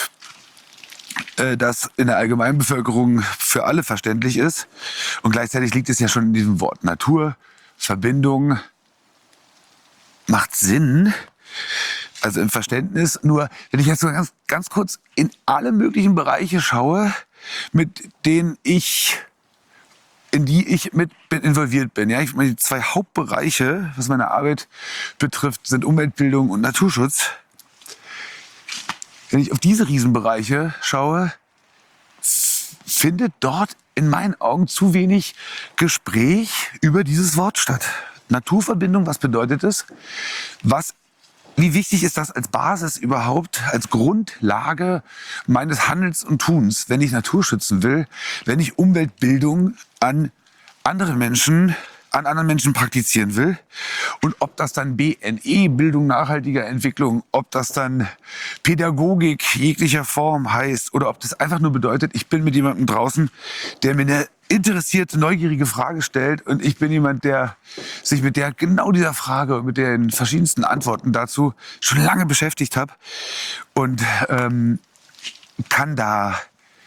das in der Allgemeinbevölkerung für alle verständlich ist. Und gleichzeitig liegt es ja schon in diesem Wort Natur, Verbindung, macht Sinn, also im Verständnis. Nur, wenn ich jetzt so ganz, ganz kurz in alle möglichen Bereiche schaue, mit denen ich, in die ich mit involviert bin. Ja, ich meine, die zwei Hauptbereiche, was meine Arbeit betrifft, sind Umweltbildung und Naturschutz. Wenn ich auf diese Riesenbereiche schaue, findet dort in meinen Augen zu wenig Gespräch über dieses Wort statt. Naturverbindung, was bedeutet es? Was, wie wichtig ist das als Basis überhaupt, als Grundlage meines Handelns und Tuns, wenn ich Natur schützen will, wenn ich Umweltbildung an andere Menschen an anderen Menschen praktizieren will. Und ob das dann B N E, Bildung nachhaltiger Entwicklung, ob das dann Pädagogik jeglicher Form heißt oder ob das einfach nur bedeutet, ich bin mit jemandem draußen, der mir eine interessierte, neugierige Frage stellt und ich bin jemand, der sich mit der genau dieser Frage und mit den verschiedensten Antworten dazu schon lange beschäftigt hat und ähm, kann da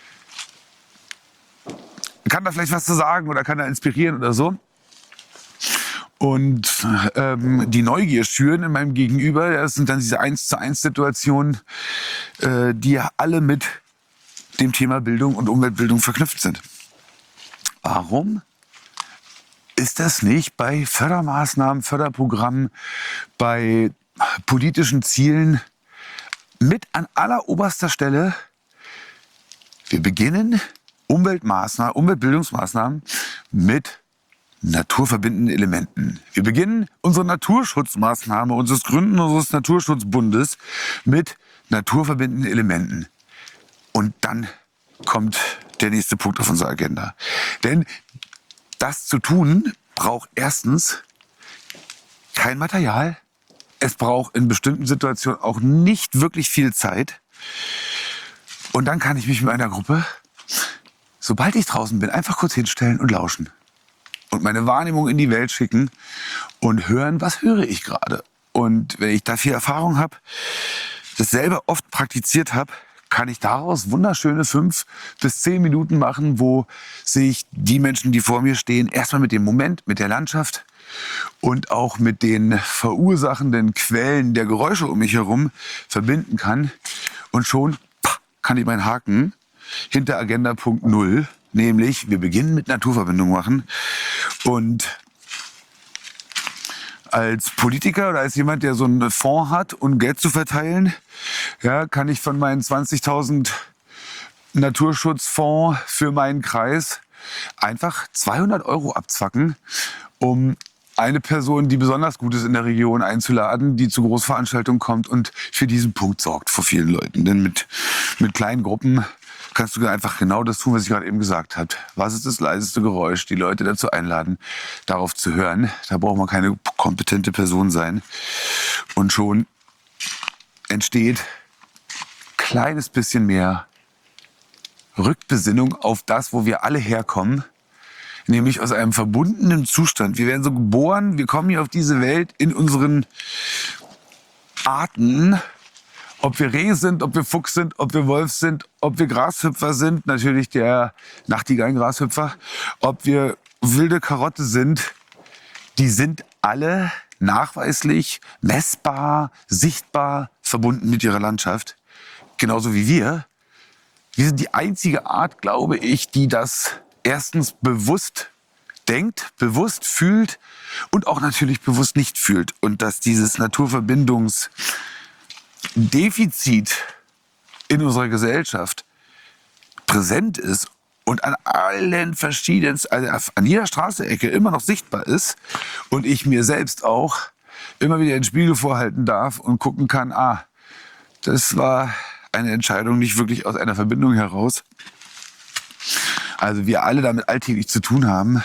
kann da vielleicht was zu sagen oder kann da inspirieren oder so. Und ähm, die Neugier schüren in meinem Gegenüber, das sind dann diese eins zu eins Situationen, äh, die ja alle mit dem Thema Bildung und Umweltbildung verknüpft sind. Warum ist das nicht bei Fördermaßnahmen, Förderprogrammen, bei politischen Zielen mit an alleroberster Stelle? Wir beginnen Umweltmaßnahmen, Umweltbildungsmaßnahmen mit naturverbindenden Elementen. Wir beginnen unsere Naturschutzmaßnahme, unseres Gründen unseres Naturschutzbundes mit naturverbindenden Elementen. Und dann kommt der nächste Punkt auf unserer Agenda. Denn das zu tun braucht erstens kein Material. Es braucht in bestimmten Situationen auch nicht wirklich viel Zeit. Und dann kann ich mich mit einer Gruppe, sobald ich draußen bin, einfach kurz hinstellen und lauschen. Und meine Wahrnehmung in die Welt schicken und hören, was höre ich gerade. Und wenn ich da viel Erfahrung habe, das selber oft praktiziert habe, kann ich daraus wunderschöne fünf bis zehn Minuten machen, wo sich die Menschen, die vor mir stehen, erstmal mit dem Moment, mit der Landschaft und auch mit den verursachenden Quellen der Geräusche um mich herum verbinden kann. Und schon kann ich meinen Haken hinter Agenda Punkt null, nämlich wir beginnen mit Naturverbindung machen. Und als Politiker oder als jemand, der so einen Fonds hat, um Geld zu verteilen, ja, kann ich von meinen zwanzigtausend Naturschutzfonds für meinen Kreis einfach zweihundert Euro abzwacken, um eine Person, die besonders gut ist in der Region, einzuladen, die zu Großveranstaltungen kommt und für diesen Punkt sorgt vor vielen Leuten. Denn mit, mit kleinen Gruppen kannst du einfach genau das tun, was ich gerade eben gesagt habe. Was ist das leiseste Geräusch? Die Leute dazu einladen, darauf zu hören. Da braucht man keine kompetente Person sein. Und schon entsteht ein kleines bisschen mehr Rückbesinnung auf das, wo wir alle herkommen. Nämlich aus einem verbundenen Zustand. Wir werden so geboren, wir kommen hier auf diese Welt in unseren Arten. Ob wir Reh sind, ob wir Fuchs sind, ob wir Wolf sind, ob wir Grashüpfer sind, natürlich der Nachtigallen-Grashüpfer, ob wir wilde Karotte sind, die sind alle nachweislich, messbar, sichtbar verbunden mit ihrer Landschaft. Genauso wie wir. Wir sind die einzige Art, glaube ich, die das erstens bewusst denkt, bewusst fühlt und auch natürlich bewusst nicht fühlt. Und dass dieses Naturverbindungs Defizit in unserer Gesellschaft präsent ist und an allen verschiedenen, also an jeder Straßenecke immer noch sichtbar ist und ich mir selbst auch immer wieder den Spiegel vorhalten darf und gucken kann, ah, das war eine Entscheidung nicht wirklich aus einer Verbindung heraus. Also wir alle damit alltäglich zu tun haben.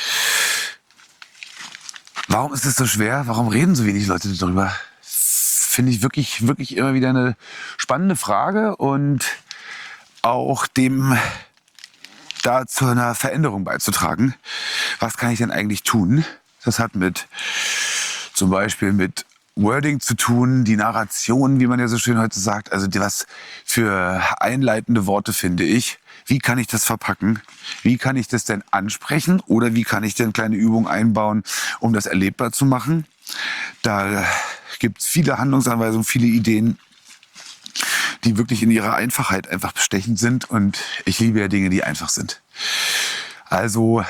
Warum ist es so schwer? Warum reden so wenig Leute darüber? Finde ich wirklich, wirklich immer wieder eine spannende Frage und auch dem da zu einer Veränderung beizutragen. Was kann ich denn eigentlich tun? Das hat mit zum Beispiel mit Wording zu tun, die Narration, wie man ja so schön heute sagt. Also was für einleitende Worte finde ich. Wie kann ich das verpacken? Wie kann ich das denn ansprechen? Oder wie kann ich denn kleine Übungen einbauen, um das erlebbar zu machen? Da gibt es viele Handlungsanweisungen, viele Ideen, die wirklich in ihrer Einfachheit einfach bestechend sind. Und ich liebe ja Dinge, die einfach sind. Also,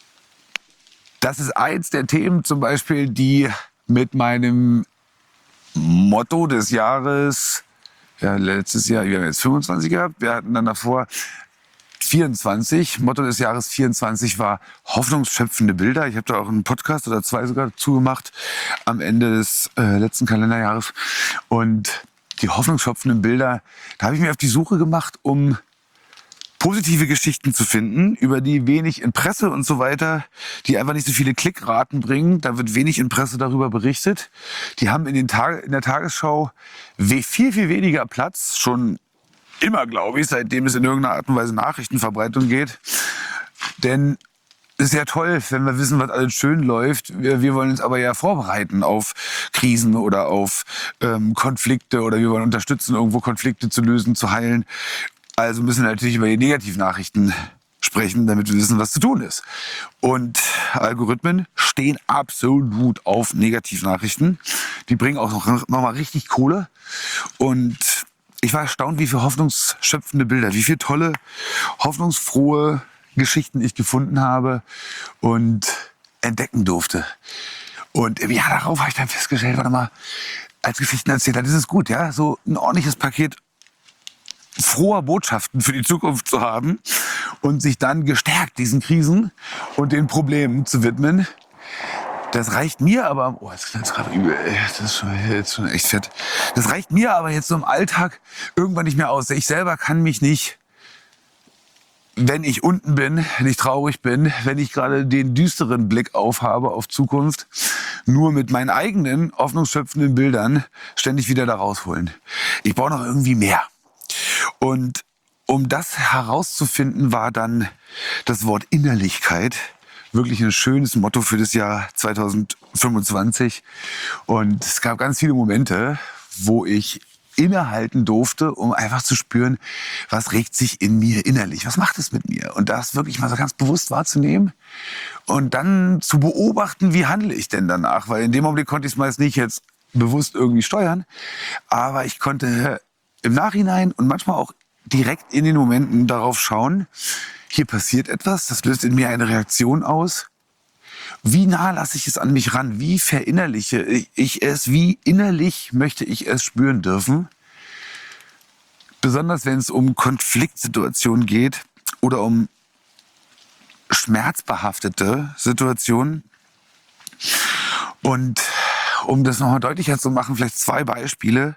das ist eins der Themen zum Beispiel, die mit meinem Motto des Jahres, ja, letztes Jahr, wir haben jetzt fünfundzwanzig gehabt, wir hatten dann davor vierundzwanzig. Motto des Jahres vierundzwanzig war hoffnungsschöpfende Bilder. Ich habe da auch einen Podcast oder zwei sogar dazu gemacht am Ende des äh, letzten Kalenderjahres. Und die hoffnungsschöpfenden Bilder, da habe ich mich auf die Suche gemacht, um positive Geschichten zu finden, über die wenig in Presse und so weiter, die einfach nicht so viele Klickraten bringen. Da wird wenig in Presse darüber berichtet. Die haben in, den Tag, in der Tagesschau viel, viel weniger Platz, schon immer, glaube ich, seitdem es in irgendeiner Art und Weise Nachrichtenverbreitung geht. Denn es ist ja toll, wenn wir wissen, was alles schön läuft. Wir, wir wollen uns aber ja vorbereiten auf Krisen oder auf ähm, Konflikte oder wir wollen unterstützen, irgendwo Konflikte zu lösen, zu heilen. Also müssen wir natürlich über die Negativnachrichten sprechen, damit wir wissen, was zu tun ist. Und Algorithmen stehen absolut auf Negativnachrichten. Die bringen auch noch, noch mal richtig Kohle. Und ich war erstaunt, wie viele hoffnungsschöpfende Bilder, wie viele tolle, hoffnungsfrohe Geschichten ich gefunden habe und entdecken durfte. Und im Jahr darauf habe ich dann festgestellt, warte mal, als Geschichtenerzähler, das ist gut, ja, so ein ordentliches Paket froher Botschaften für die Zukunft zu haben und sich dann gestärkt diesen Krisen und den Problemen zu widmen. Das reicht mir aber, oh, jetzt knallt es gerade übel, ey, das ist schon, jetzt schon echt fett. Das reicht mir aber jetzt so im Alltag irgendwann nicht mehr aus. Ich selber kann mich nicht, wenn ich unten bin, wenn ich traurig bin, wenn ich gerade den düsteren Blick aufhabe auf Zukunft, nur mit meinen eigenen hoffnungsschöpfenden Bildern ständig wieder da rausholen. Ich brauche noch irgendwie mehr. Und um das herauszufinden, war dann das Wort Innerlichkeit wirklich ein schönes Motto für das Jahr zweitausendfünfundzwanzig. Und es gab ganz viele Momente, wo ich innehalten durfte, um einfach zu spüren, was regt sich in mir innerlich, was macht es mit mir? Und das wirklich mal so ganz bewusst wahrzunehmen und dann zu beobachten, wie handle ich denn danach? Weil in dem Augenblick konnte ich es meist nicht jetzt bewusst irgendwie steuern, aber ich konnte im Nachhinein und manchmal auch direkt in den Momenten darauf schauen, hier passiert etwas, das löst in mir eine Reaktion aus. Wie nah lasse ich es an mich ran? Wie verinnerliche ich es? Wie innerlich möchte ich es spüren dürfen? Besonders wenn es um Konfliktsituationen geht oder um schmerzbehaftete Situationen. Und um das nochmal deutlicher zu machen, vielleicht zwei Beispiele,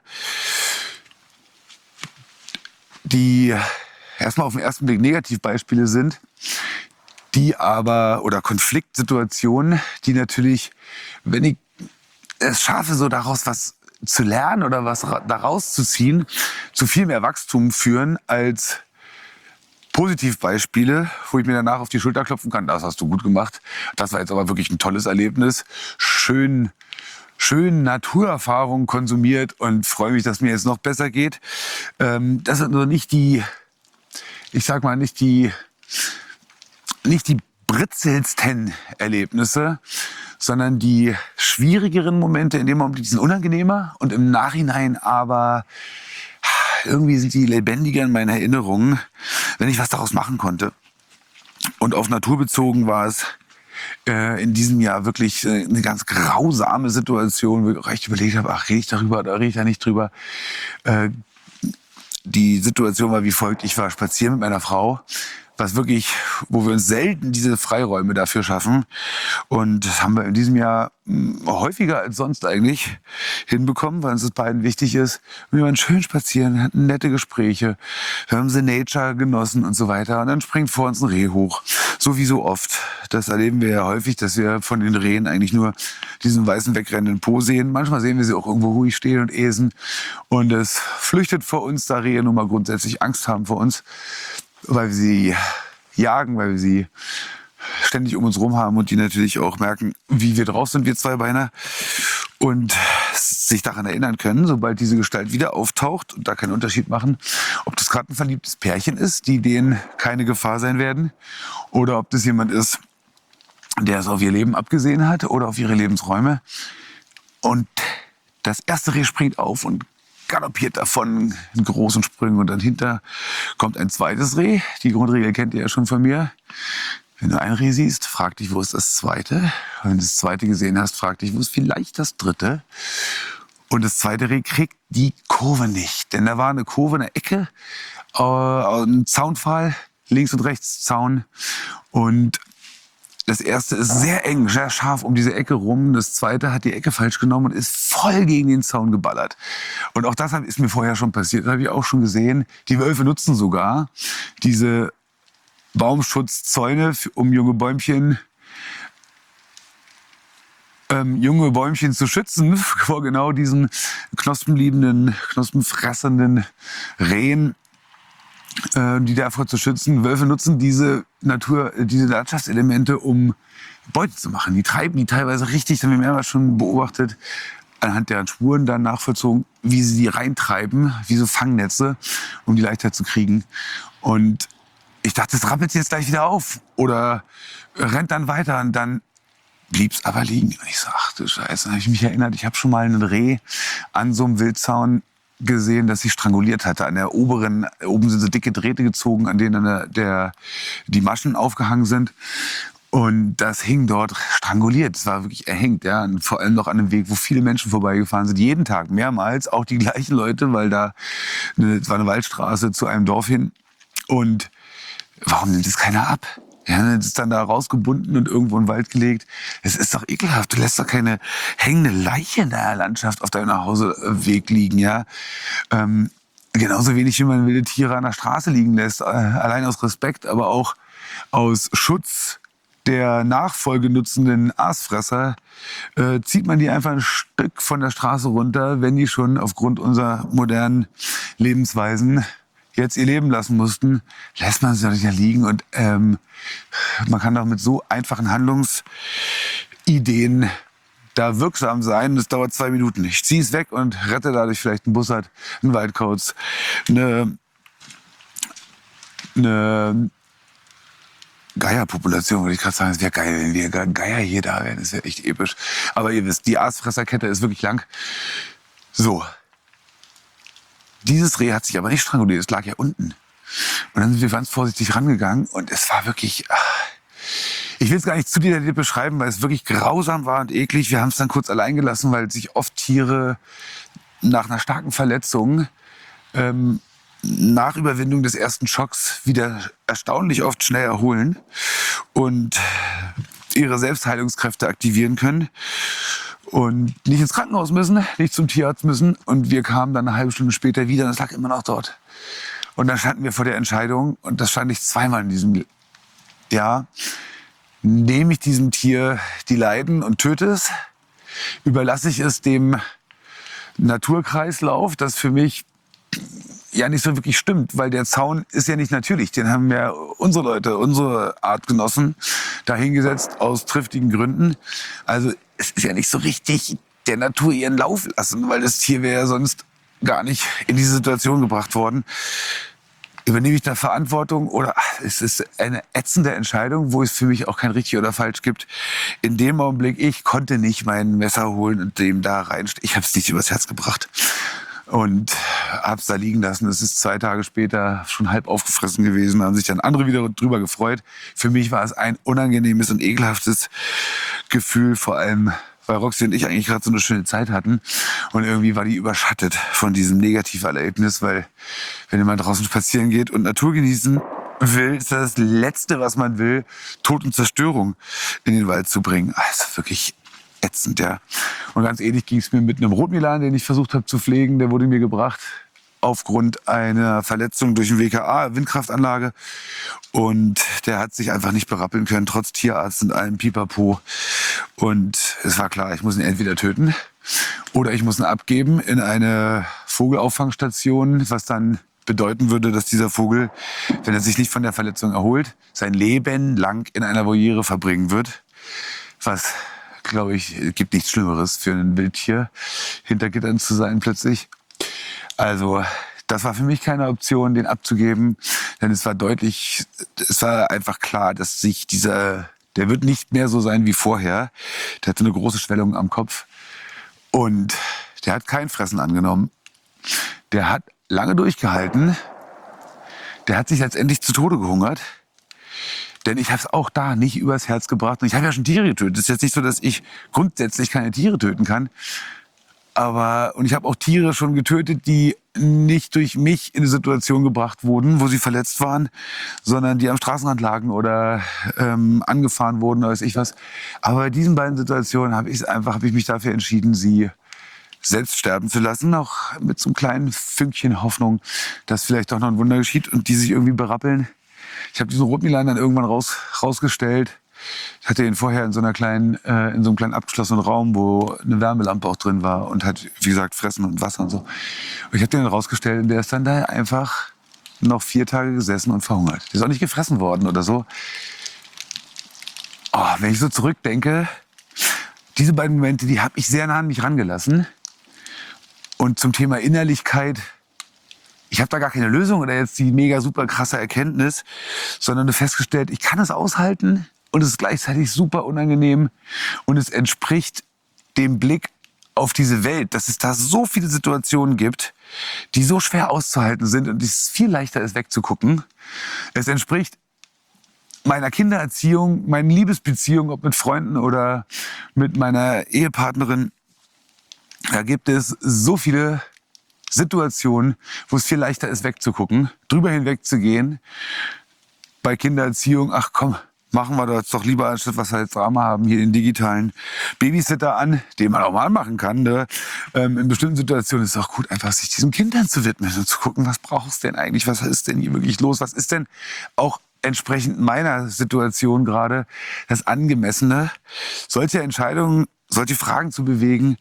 die erstmal auf den ersten Blick Negativbeispiele sind, die aber, oder Konfliktsituationen, die natürlich, wenn ich es schaffe, so daraus was zu lernen oder was daraus zu ziehen, zu viel mehr Wachstum führen als Positivbeispiele, wo ich mir danach auf die Schulter klopfen kann, das hast du gut gemacht, das war jetzt aber wirklich ein tolles Erlebnis, schön, schön Naturerfahrungen konsumiert und freue mich, dass mir jetzt noch besser geht. Ähm, das sind nur nicht die, ich sag mal, nicht die, nicht die britzelsten Erlebnisse, sondern die schwierigeren Momente, in dem Moment, die sind unangenehmer und im Nachhinein aber irgendwie sind die lebendiger in meinen Erinnerungen, wenn ich was daraus machen konnte. Und auf Natur bezogen war es äh, in diesem Jahr wirklich äh, eine ganz grausame Situation, wo ich echt überlegt habe, ach, rede ich darüber oder rede ich da nicht drüber. Äh, die Situation war wie folgt: Ich war spazieren mit meiner Frau, was wirklich, wo wir uns selten diese Freiräume dafür schaffen. Und das haben wir in diesem Jahr häufiger als sonst eigentlich hinbekommen, weil uns das beiden wichtig ist. Wir waren schön spazieren, hatten nette Gespräche, wir haben The Nature genossen und so weiter. Und dann springt vor uns ein Reh hoch, so wie so oft. Das erleben wir ja häufig, dass wir von den Rehen eigentlich nur diesen weißen wegrennenden Po sehen. Manchmal sehen wir sie auch irgendwo ruhig stehen und äsen. Und es flüchtet vor uns, da Rehe nun mal grundsätzlich Angst haben vor uns, weil wir sie jagen, weil wir sie ständig um uns rum haben und die natürlich auch merken, wie wir drauf sind, wir Zweibeiner, und sich daran erinnern können, sobald diese Gestalt wieder auftaucht und da keinen Unterschied machen, ob das gerade ein verliebtes Pärchen ist, die denen keine Gefahr sein werden, oder ob das jemand ist, der es auf ihr Leben abgesehen hat oder auf ihre Lebensräume. Und das erste Reh springt auf und galoppiert davon in großen Sprüngen und dann hinter kommt ein zweites Reh. Die Grundregel kennt ihr ja schon von mir. Wenn du ein Reh siehst, frag dich, wo ist das zweite? Wenn du das zweite gesehen hast, frag dich, wo ist vielleicht das dritte? Und das zweite Reh kriegt die Kurve nicht. Denn da war eine Kurve, eine Ecke, äh, ein Zaunpfahl, links und rechts Zaun. Und das erste ist sehr eng, sehr scharf um diese Ecke rum. Das zweite hat die Ecke falsch genommen und ist voll gegen den Zaun geballert. Und auch das ist mir vorher schon passiert. Das habe ich auch schon gesehen. Die Wölfe nutzen sogar diese Baumschutzzäune, um junge Bäumchen Ähm, junge Bäumchen zu schützen vor genau diesen knospenliebenden, knospenfressenden Rehen, äh, die davor zu schützen. Wölfe nutzen diese Natur, diese Landschaftselemente, um Beute zu machen. Die treiben die teilweise richtig, das haben wir mehrmals schon beobachtet, anhand deren Spuren dann nachvollzogen, wie sie die reintreiben, wie so Fangnetze, um die leichter zu kriegen. Und ich dachte, das rappelt jetzt gleich wieder auf oder rennt dann weiter und dann blieb's aber liegen. Und ich so, ach du Scheiße, dann habe ich mich erinnert, ich habe schon mal einen Reh an so einem Wildzaun gesehen, das sich stranguliert hatte. An der oberen, oben sind so dicke Drähte gezogen, an denen der, der, die Maschen aufgehangen sind. Und das hing dort stranguliert. Es war wirklich erhängt, ja. Und vor allem noch an einem Weg, wo viele Menschen vorbeigefahren sind. Jeden Tag, mehrmals, auch die gleichen Leute, weil da eine, es war eine Waldstraße zu einem Dorf hin. Und warum nimmt es keiner ab? Ja, das ist dann da rausgebunden und irgendwo in den Wald gelegt. Es ist doch ekelhaft. Du lässt doch keine hängende Leiche in der Landschaft auf deinem Nachhauseweg liegen, ja. Ähm, genauso wenig, wie man wilde Tiere an der Straße liegen lässt. Äh, allein aus Respekt, aber auch aus Schutz der nachfolgenutzenden Aasfresser äh, zieht man die einfach ein Stück von der Straße runter, wenn die schon aufgrund unserer modernen Lebensweisen jetzt ihr Leben lassen mussten, lässt man sie doch nicht da liegen. Und ähm, man kann doch mit so einfachen Handlungsideen da wirksam sein. Das dauert zwei Minuten. Ich ziehe es weg und rette dadurch vielleicht einen Bussard, einen Waldkauz, eine, eine Geierpopulation, würde ich gerade sagen. Es wäre geil, wenn wir Geier hier da wären. Das wäre echt episch. Aber ihr wisst, die Aasfresserkette ist wirklich lang. So. Dieses Reh hat sich aber nicht stranguliert, es lag ja unten. Und dann sind wir ganz vorsichtig rangegangen und es war wirklich... Ich will es gar nicht zu detailliert beschreiben, weil es wirklich grausam war und eklig. Wir haben es dann kurz allein gelassen, weil sich oft Tiere nach einer starken Verletzung ähm, nach Überwindung des ersten Schocks wieder erstaunlich oft schnell erholen und ihre Selbstheilungskräfte aktivieren können. Und nicht ins Krankenhaus müssen, nicht zum Tierarzt müssen. Und wir kamen dann eine halbe Stunde später wieder und es lag immer noch dort. Und dann standen wir vor der Entscheidung, und das stand ich zweimal in diesem Jahr, nehme ich diesem Tier die Leiden und töte es, überlasse ich es dem Naturkreislauf, das für mich ja nicht so wirklich stimmt, weil der Zaun ist ja nicht natürlich. Den haben ja unsere Leute, unsere Artgenossen dahingesetzt aus triftigen Gründen. Also es ist ja nicht so richtig der Natur ihren Lauf lassen, weil das Tier wäre ja sonst gar nicht in diese Situation gebracht worden. Übernehme ich da Verantwortung oder ach, es ist eine ätzende Entscheidung, wo es für mich auch kein richtig oder falsch gibt. In dem Augenblick, ich konnte nicht mein Messer holen und dem da reinstecken. Ich habe es nicht übers Herz gebracht und habe es da liegen lassen. Es ist zwei Tage später schon halb aufgefressen gewesen, haben sich dann andere wieder drüber gefreut. Für mich war es ein unangenehmes und ekelhaftes Gefühl, vor allem weil Roxy und ich eigentlich gerade so eine schöne Zeit hatten. Und irgendwie war die überschattet von diesem Negativerlebnis, weil wenn jemand draußen spazieren geht und Natur genießen will, ist das Letzte, was man will, Tod und Zerstörung in den Wald zu bringen. Also wirklich ätzend, ja. Und ganz ähnlich ging es mir mit einem Rotmilan, den ich versucht habe zu pflegen. Der wurde mir gebracht aufgrund einer Verletzung durch ein W K A, Windkraftanlage. Und der hat sich einfach nicht berappeln können, trotz Tierarzt und allem Pipapo. Und es war klar, ich muss ihn entweder töten oder ich muss ihn abgeben in eine Vogelauffangstation, was dann bedeuten würde, dass dieser Vogel, wenn er sich nicht von der Verletzung erholt, sein Leben lang in einer Voliere verbringen wird. Was, glaube ich, gibt nichts Schlimmeres für ein Wildtier, hinter Gittern zu sein plötzlich. Also das war für mich keine Option, den abzugeben, denn es war deutlich, es war einfach klar, dass sich dieser, der wird nicht mehr so sein wie vorher. Der hatte eine große Schwellung am Kopf und der hat kein Fressen angenommen. Der hat lange durchgehalten. Der hat sich letztendlich zu Tode gehungert. Denn ich habe es auch da nicht übers Herz gebracht. Und ich habe ja schon Tiere getötet. Es ist jetzt nicht so, dass ich grundsätzlich keine Tiere töten kann. Aber, und ich habe auch Tiere schon getötet, die nicht durch mich in eine Situation gebracht wurden, wo sie verletzt waren, sondern die am Straßenrand lagen oder ähm, angefahren wurden oder weiß ich was. Aber bei diesen beiden Situationen habe ich einfach, habe ich mich dafür entschieden, sie selbst sterben zu lassen, auch mit so einem kleinen Fünkchen Hoffnung, dass vielleicht doch noch ein Wunder geschieht und die sich irgendwie berappeln. Ich habe diesen Rotmilan dann irgendwann raus, rausgestellt. Ich hatte ihn vorher in so einer kleinen, äh, in so einem kleinen abgeschlossenen Raum, wo eine Wärmelampe auch drin war und halt, wie gesagt, Fressen und Wasser und so. Und ich habe den dann rausgestellt und der ist dann da einfach noch vier Tage gesessen und verhungert. Der ist auch nicht gefressen worden oder so. Oh, wenn ich so zurückdenke, diese beiden Momente, die habe ich sehr nah an mich rangelassen. Und zum Thema Innerlichkeit, ich habe da gar keine Lösung oder jetzt die mega super krasse Erkenntnis, sondern nur festgestellt, ich kann es aushalten und es ist gleichzeitig super unangenehm und es entspricht dem Blick auf diese Welt, dass es da so viele Situationen gibt, die so schwer auszuhalten sind und es viel leichter ist wegzugucken. Es entspricht meiner Kindererziehung, meinen Liebesbeziehungen, ob mit Freunden oder mit meiner Ehepartnerin. Da gibt es so viele Situationen, wo es viel leichter ist, wegzugucken, drüber hinweg zu gehen. Bei Kindererziehung, ach komm, machen wir das doch lieber, anstatt was wir jetzt Drama haben, hier den digitalen Babysitter an, den man auch mal anmachen kann. Ne? Ähm, in bestimmten Situationen ist es auch gut, einfach sich diesem Kind dann zu widmen und zu gucken, was brauchst du denn eigentlich, was ist denn hier wirklich los, was ist denn auch entsprechend meiner Situation gerade das Angemessene. Solche Entscheidungen, solche Fragen zu bewegen,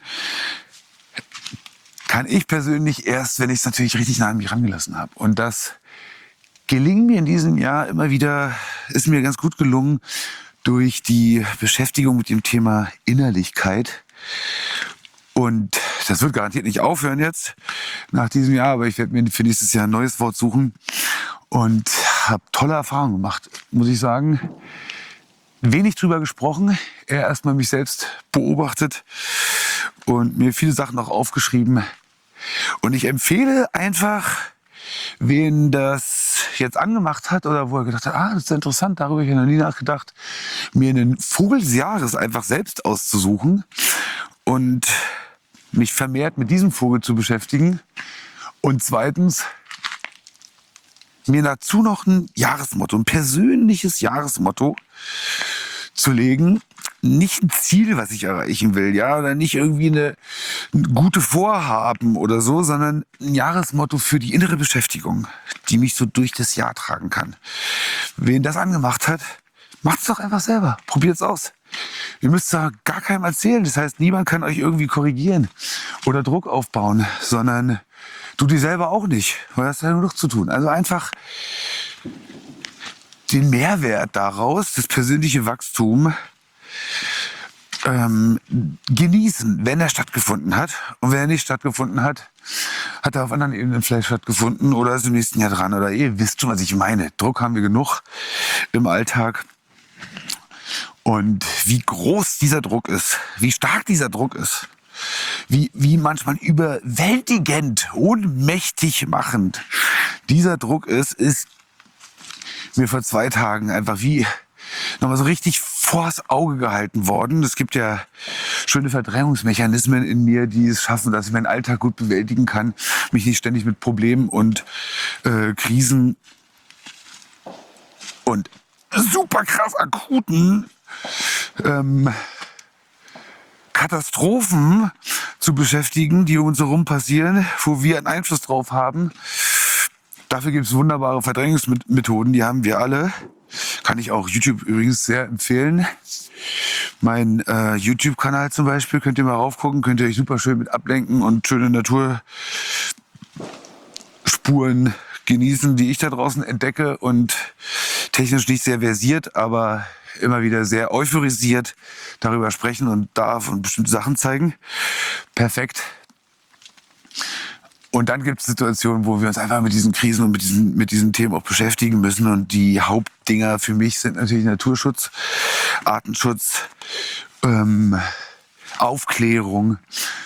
kann ich persönlich erst, wenn ich es natürlich richtig nah an mich rangelassen habe. Und das gelingt mir in diesem Jahr immer wieder, ist mir ganz gut gelungen durch die Beschäftigung mit dem Thema Innerlichkeit. Und das wird garantiert nicht aufhören jetzt nach diesem Jahr, aber ich werde mir für nächstes Jahr ein neues Wort suchen und habe tolle Erfahrungen gemacht, muss ich sagen. Wenig drüber gesprochen, eher erstmal mich selbst beobachtet und mir viele Sachen auch aufgeschrieben. Und ich empfehle einfach, wen das jetzt angemacht hat oder wo er gedacht hat, ah, das ist interessant, darüber habe ich ja noch nie nachgedacht, mir einen Vogel des Jahres einfach selbst auszusuchen und mich vermehrt mit diesem Vogel zu beschäftigen. Und zweitens, mir dazu noch ein Jahresmotto, ein persönliches Jahresmotto zu legen. Nicht ein Ziel, was ich erreichen will, ja, oder nicht irgendwie eine, eine gute Vorhaben oder so, sondern ein Jahresmotto für die innere Beschäftigung, die mich so durch das Jahr tragen kann. Wen das angemacht hat, macht's doch einfach selber. Probiert's aus. Ihr müsst da gar keinem erzählen. Das heißt, niemand kann euch irgendwie korrigieren oder Druck aufbauen, sondern du dir selber auch nicht, weil das hat ja nur noch zu tun. Also einfach den Mehrwert daraus, das persönliche Wachstum, ähm, genießen, wenn er stattgefunden hat. Und wenn er nicht stattgefunden hat, hat er auf anderen Ebenen vielleicht stattgefunden oder ist im nächsten Jahr dran. Oder ihr wisst schon, was ich meine. Druck haben wir genug im Alltag. Und wie groß dieser Druck ist, wie stark dieser Druck ist, wie, wie manchmal überwältigend, ohnmächtig machend dieser Druck ist, ist mir vor zwei Tagen einfach wie nochmal so richtig vors Auge gehalten worden. Es gibt ja schöne Verdrängungsmechanismen in mir, die es schaffen, dass ich meinen Alltag gut bewältigen kann, mich nicht ständig mit Problemen und äh, Krisen und super krass akuten ähm, Katastrophen zu beschäftigen, die um uns herum passieren, wo wir einen Einfluss drauf haben. Dafür gibt es wunderbare Verdrängungsmethoden, die haben wir alle. Kann ich auch YouTube übrigens sehr empfehlen. Mein äh, YouTube-Kanal zum Beispiel, könnt ihr mal raufgucken, könnt ihr euch super schön mit ablenken und schöne Naturspuren genießen, die ich da draußen entdecke und technisch nicht sehr versiert, aber immer wieder sehr euphorisiert darüber sprechen und darf und bestimmte Sachen zeigen. Perfekt. Und dann gibt es Situationen, wo wir uns einfach mit diesen Krisen und mit diesen, mit diesen Themen auch beschäftigen müssen. Und die Hauptdinger für mich sind natürlich Naturschutz, Artenschutz, ähm, Aufklärung,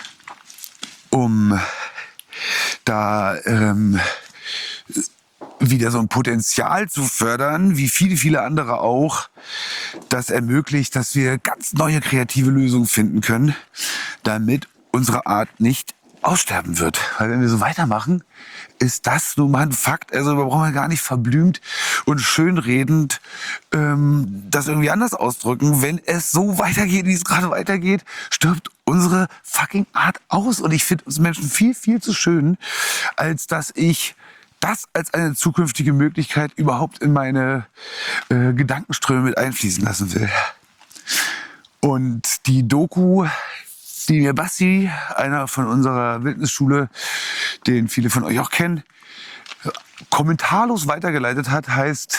um da ähm, wieder so ein Potenzial zu fördern, wie viele, viele andere auch, das ermöglicht, dass wir ganz neue kreative Lösungen finden können, damit unsere Art nicht aussterben wird. Weil wenn wir so weitermachen, ist das nun mal ein Fakt. Also da brauchen wir gar nicht verblümt und schönredend ähm, das irgendwie anders ausdrücken. Wenn es so weitergeht, wie es gerade weitergeht, stirbt unsere fucking Art aus. Und ich finde uns Menschen viel, viel zu schön, als dass ich das als eine zukünftige Möglichkeit überhaupt in meine äh, Gedankenströme mit einfließen lassen will. Und die Doku, die mir Basti, einer von unserer Wildnisschule, den viele von euch auch kennen, kommentarlos weitergeleitet hat, heißt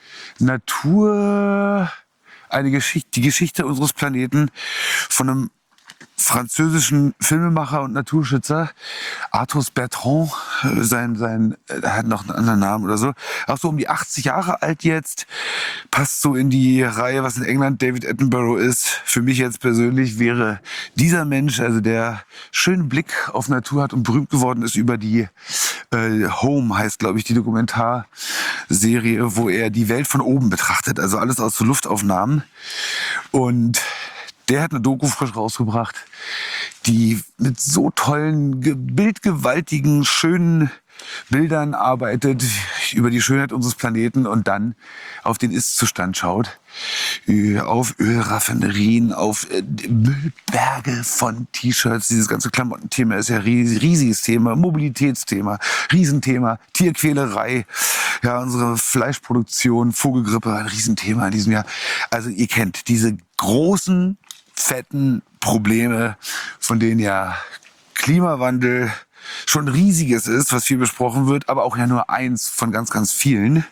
Natur, eine Geschichte, die Geschichte unseres Planeten von einem französischen Filmemacher und Naturschützer, Arthus Bertrand, sein, sein, er hat noch einen anderen Namen oder so, auch so um die achtzig Jahre alt jetzt, passt so in die Reihe, was in England David Attenborough ist. Für mich jetzt persönlich wäre dieser Mensch, also der schönen Blick auf Natur hat und berühmt geworden ist über die äh, Home, heißt glaube ich die Dokumentarserie, wo er die Welt von oben betrachtet, also alles aus so Luftaufnahmen. Und der hat eine Doku frisch rausgebracht, die mit so tollen, bildgewaltigen, schönen Bildern arbeitet über die Schönheit unseres Planeten und dann auf den Ist-Zustand schaut. Auf Ölraffinerien, auf Müllberge von T-Shirts. Dieses ganze Klamottenthema ist ja ein riesiges Thema. Mobilitätsthema, Riesenthema. Tierquälerei, ja, unsere Fleischproduktion, Vogelgrippe, ein Riesenthema in diesem Jahr. Also ihr kennt diese großen, fetten Probleme, von denen ja Klimawandel schon riesiges ist, was viel besprochen wird, aber auch ja nur eins von ganz, ganz vielen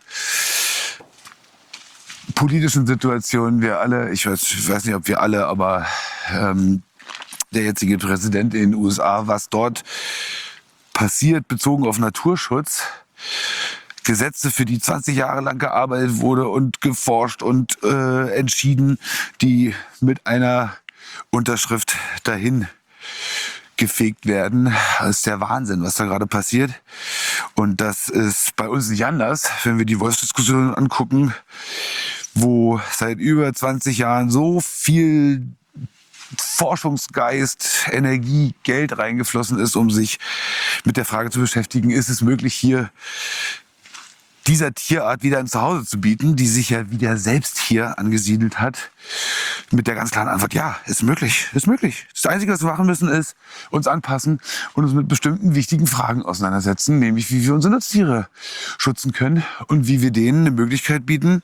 politischen Situationen. Wir alle, ich weiß, ich weiß nicht, ob wir alle, aber ähm, der jetzige Präsident in den U S A, was dort passiert, bezogen auf Naturschutz, Gesetze, für die zwanzig Jahre lang gearbeitet wurde und geforscht und äh, entschieden, die mit einer Unterschrift dahin gefegt werden. Das ist der Wahnsinn, was da gerade passiert. Und das ist bei uns nicht anders, wenn wir die Voice-Diskussion angucken, wo seit über zwanzig Jahren so viel Forschungsgeist, Energie, Geld reingeflossen ist, um sich mit der Frage zu beschäftigen, ist es möglich, hier dieser Tierart wieder ein Zuhause zu bieten, die sich ja wieder selbst hier angesiedelt hat, mit der ganz klaren Antwort, ja, ist möglich, ist möglich. Das Einzige, was wir machen müssen, ist uns anpassen und uns mit bestimmten wichtigen Fragen auseinandersetzen, nämlich wie wir unsere Nutztiere schützen können und wie wir denen eine Möglichkeit bieten,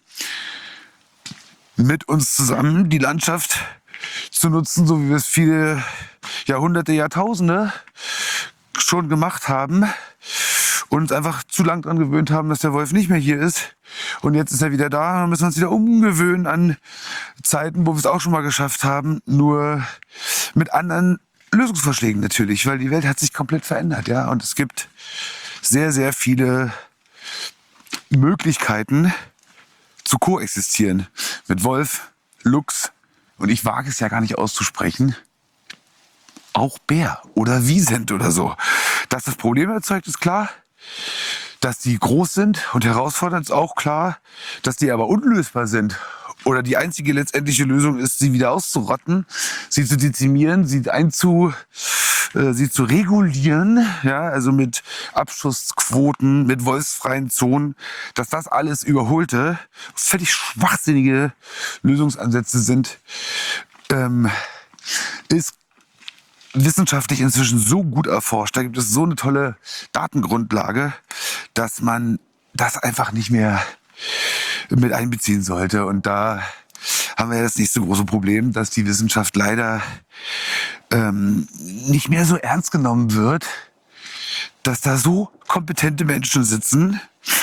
mit uns zusammen die Landschaft zu nutzen, so wie wir es viele Jahrhunderte, Jahrtausende schon gemacht haben. Und uns einfach zu lang dran gewöhnt haben, dass der Wolf nicht mehr hier ist. Und jetzt ist er wieder da. Dann müssen wir uns wieder umgewöhnen an Zeiten, wo wir es auch schon mal geschafft haben. Nur mit anderen Lösungsvorschlägen natürlich, weil die Welt hat sich komplett verändert. Ja? Und es gibt sehr, sehr viele Möglichkeiten zu koexistieren. Mit Wolf, Luchs und ich wage es ja gar nicht auszusprechen, auch Bär oder Wiesent oder so. Dass das Problem erzeugt, ist klar. Dass die groß sind und herausfordernd, ist auch klar. Dass die aber unlösbar sind oder die einzige letztendliche Lösung ist, sie wieder auszurotten, sie zu dezimieren, sie einzu, äh, sie zu regulieren, ja, also mit Abschussquoten, mit wolfsfreien Zonen, dass das alles überholte, völlig schwachsinnige Lösungsansätze sind, ähm, ist wissenschaftlich inzwischen so gut erforscht, da gibt es so eine tolle Datengrundlage, dass man das einfach nicht mehr mit einbeziehen sollte. Und da haben wir ja das nächste große Problem, dass die Wissenschaft leider ähm, nicht mehr so ernst genommen wird, dass da so kompetente Menschen sitzen,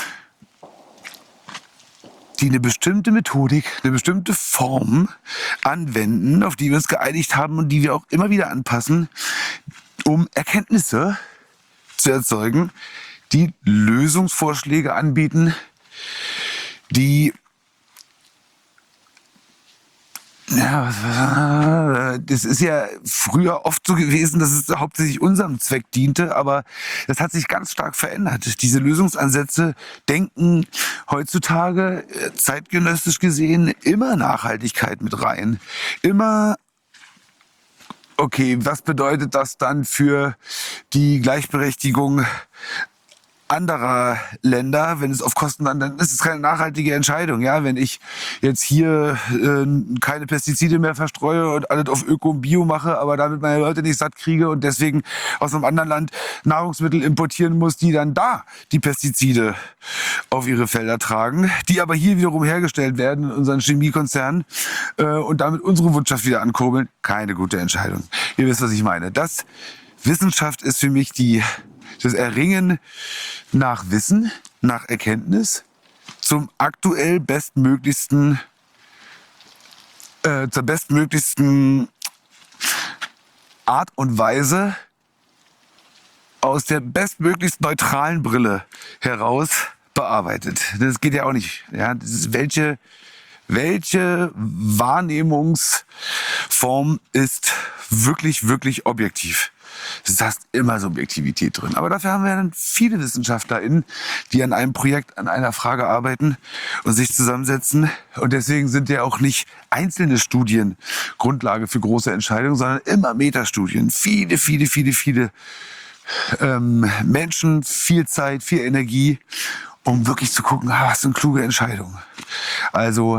die eine bestimmte Methodik, eine bestimmte Form anwenden, auf die wir uns geeinigt haben und die wir auch immer wieder anpassen, um Erkenntnisse zu erzeugen, die Lösungsvorschläge anbieten, die ja, das ist ja früher oft so gewesen, dass es hauptsächlich unserem Zweck diente, aber das hat sich ganz stark verändert. Diese Lösungsansätze denken heutzutage zeitgenössisch gesehen immer Nachhaltigkeit mit rein, immer okay, was bedeutet das dann für die Gleichberechtigung anderer Länder, wenn es auf Kosten dann, dann ist es keine nachhaltige Entscheidung, ja, wenn ich jetzt hier äh, keine Pestizide mehr verstreue und alles auf Öko und Bio mache, aber damit meine Leute nicht satt kriege und deswegen aus einem anderen Land Nahrungsmittel importieren muss, die dann da die Pestizide auf ihre Felder tragen, die aber hier wiederum hergestellt werden in unseren Chemiekonzernen äh, und damit unsere Wirtschaft wieder ankurbeln, keine gute Entscheidung. Ihr wisst, was ich meine. Das Wissenschaft ist für mich die das Erringen nach Wissen, nach Erkenntnis zum aktuell bestmöglichsten, äh, zur bestmöglichsten Art und Weise aus der bestmöglichst neutralen Brille heraus bearbeitet. Das geht ja auch nicht. Ja, das ist welche, welche Wahrnehmungsform ist wirklich, wirklich objektiv? Das heißt immer Subjektivität drin. Aber dafür haben wir dann viele WissenschaftlerInnen, die an einem Projekt, an einer Frage arbeiten und sich zusammensetzen. Und deswegen sind ja auch nicht einzelne Studien Grundlage für große Entscheidungen, sondern immer Metastudien. Viele, viele, viele, viele ähm, Menschen, viel Zeit, viel Energie, um wirklich zu gucken, ah, was sind kluge Entscheidungen. Also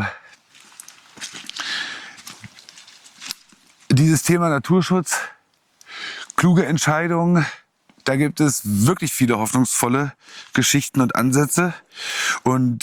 dieses Thema Naturschutz, kluge Entscheidungen, da gibt es wirklich viele hoffnungsvolle Geschichten und Ansätze und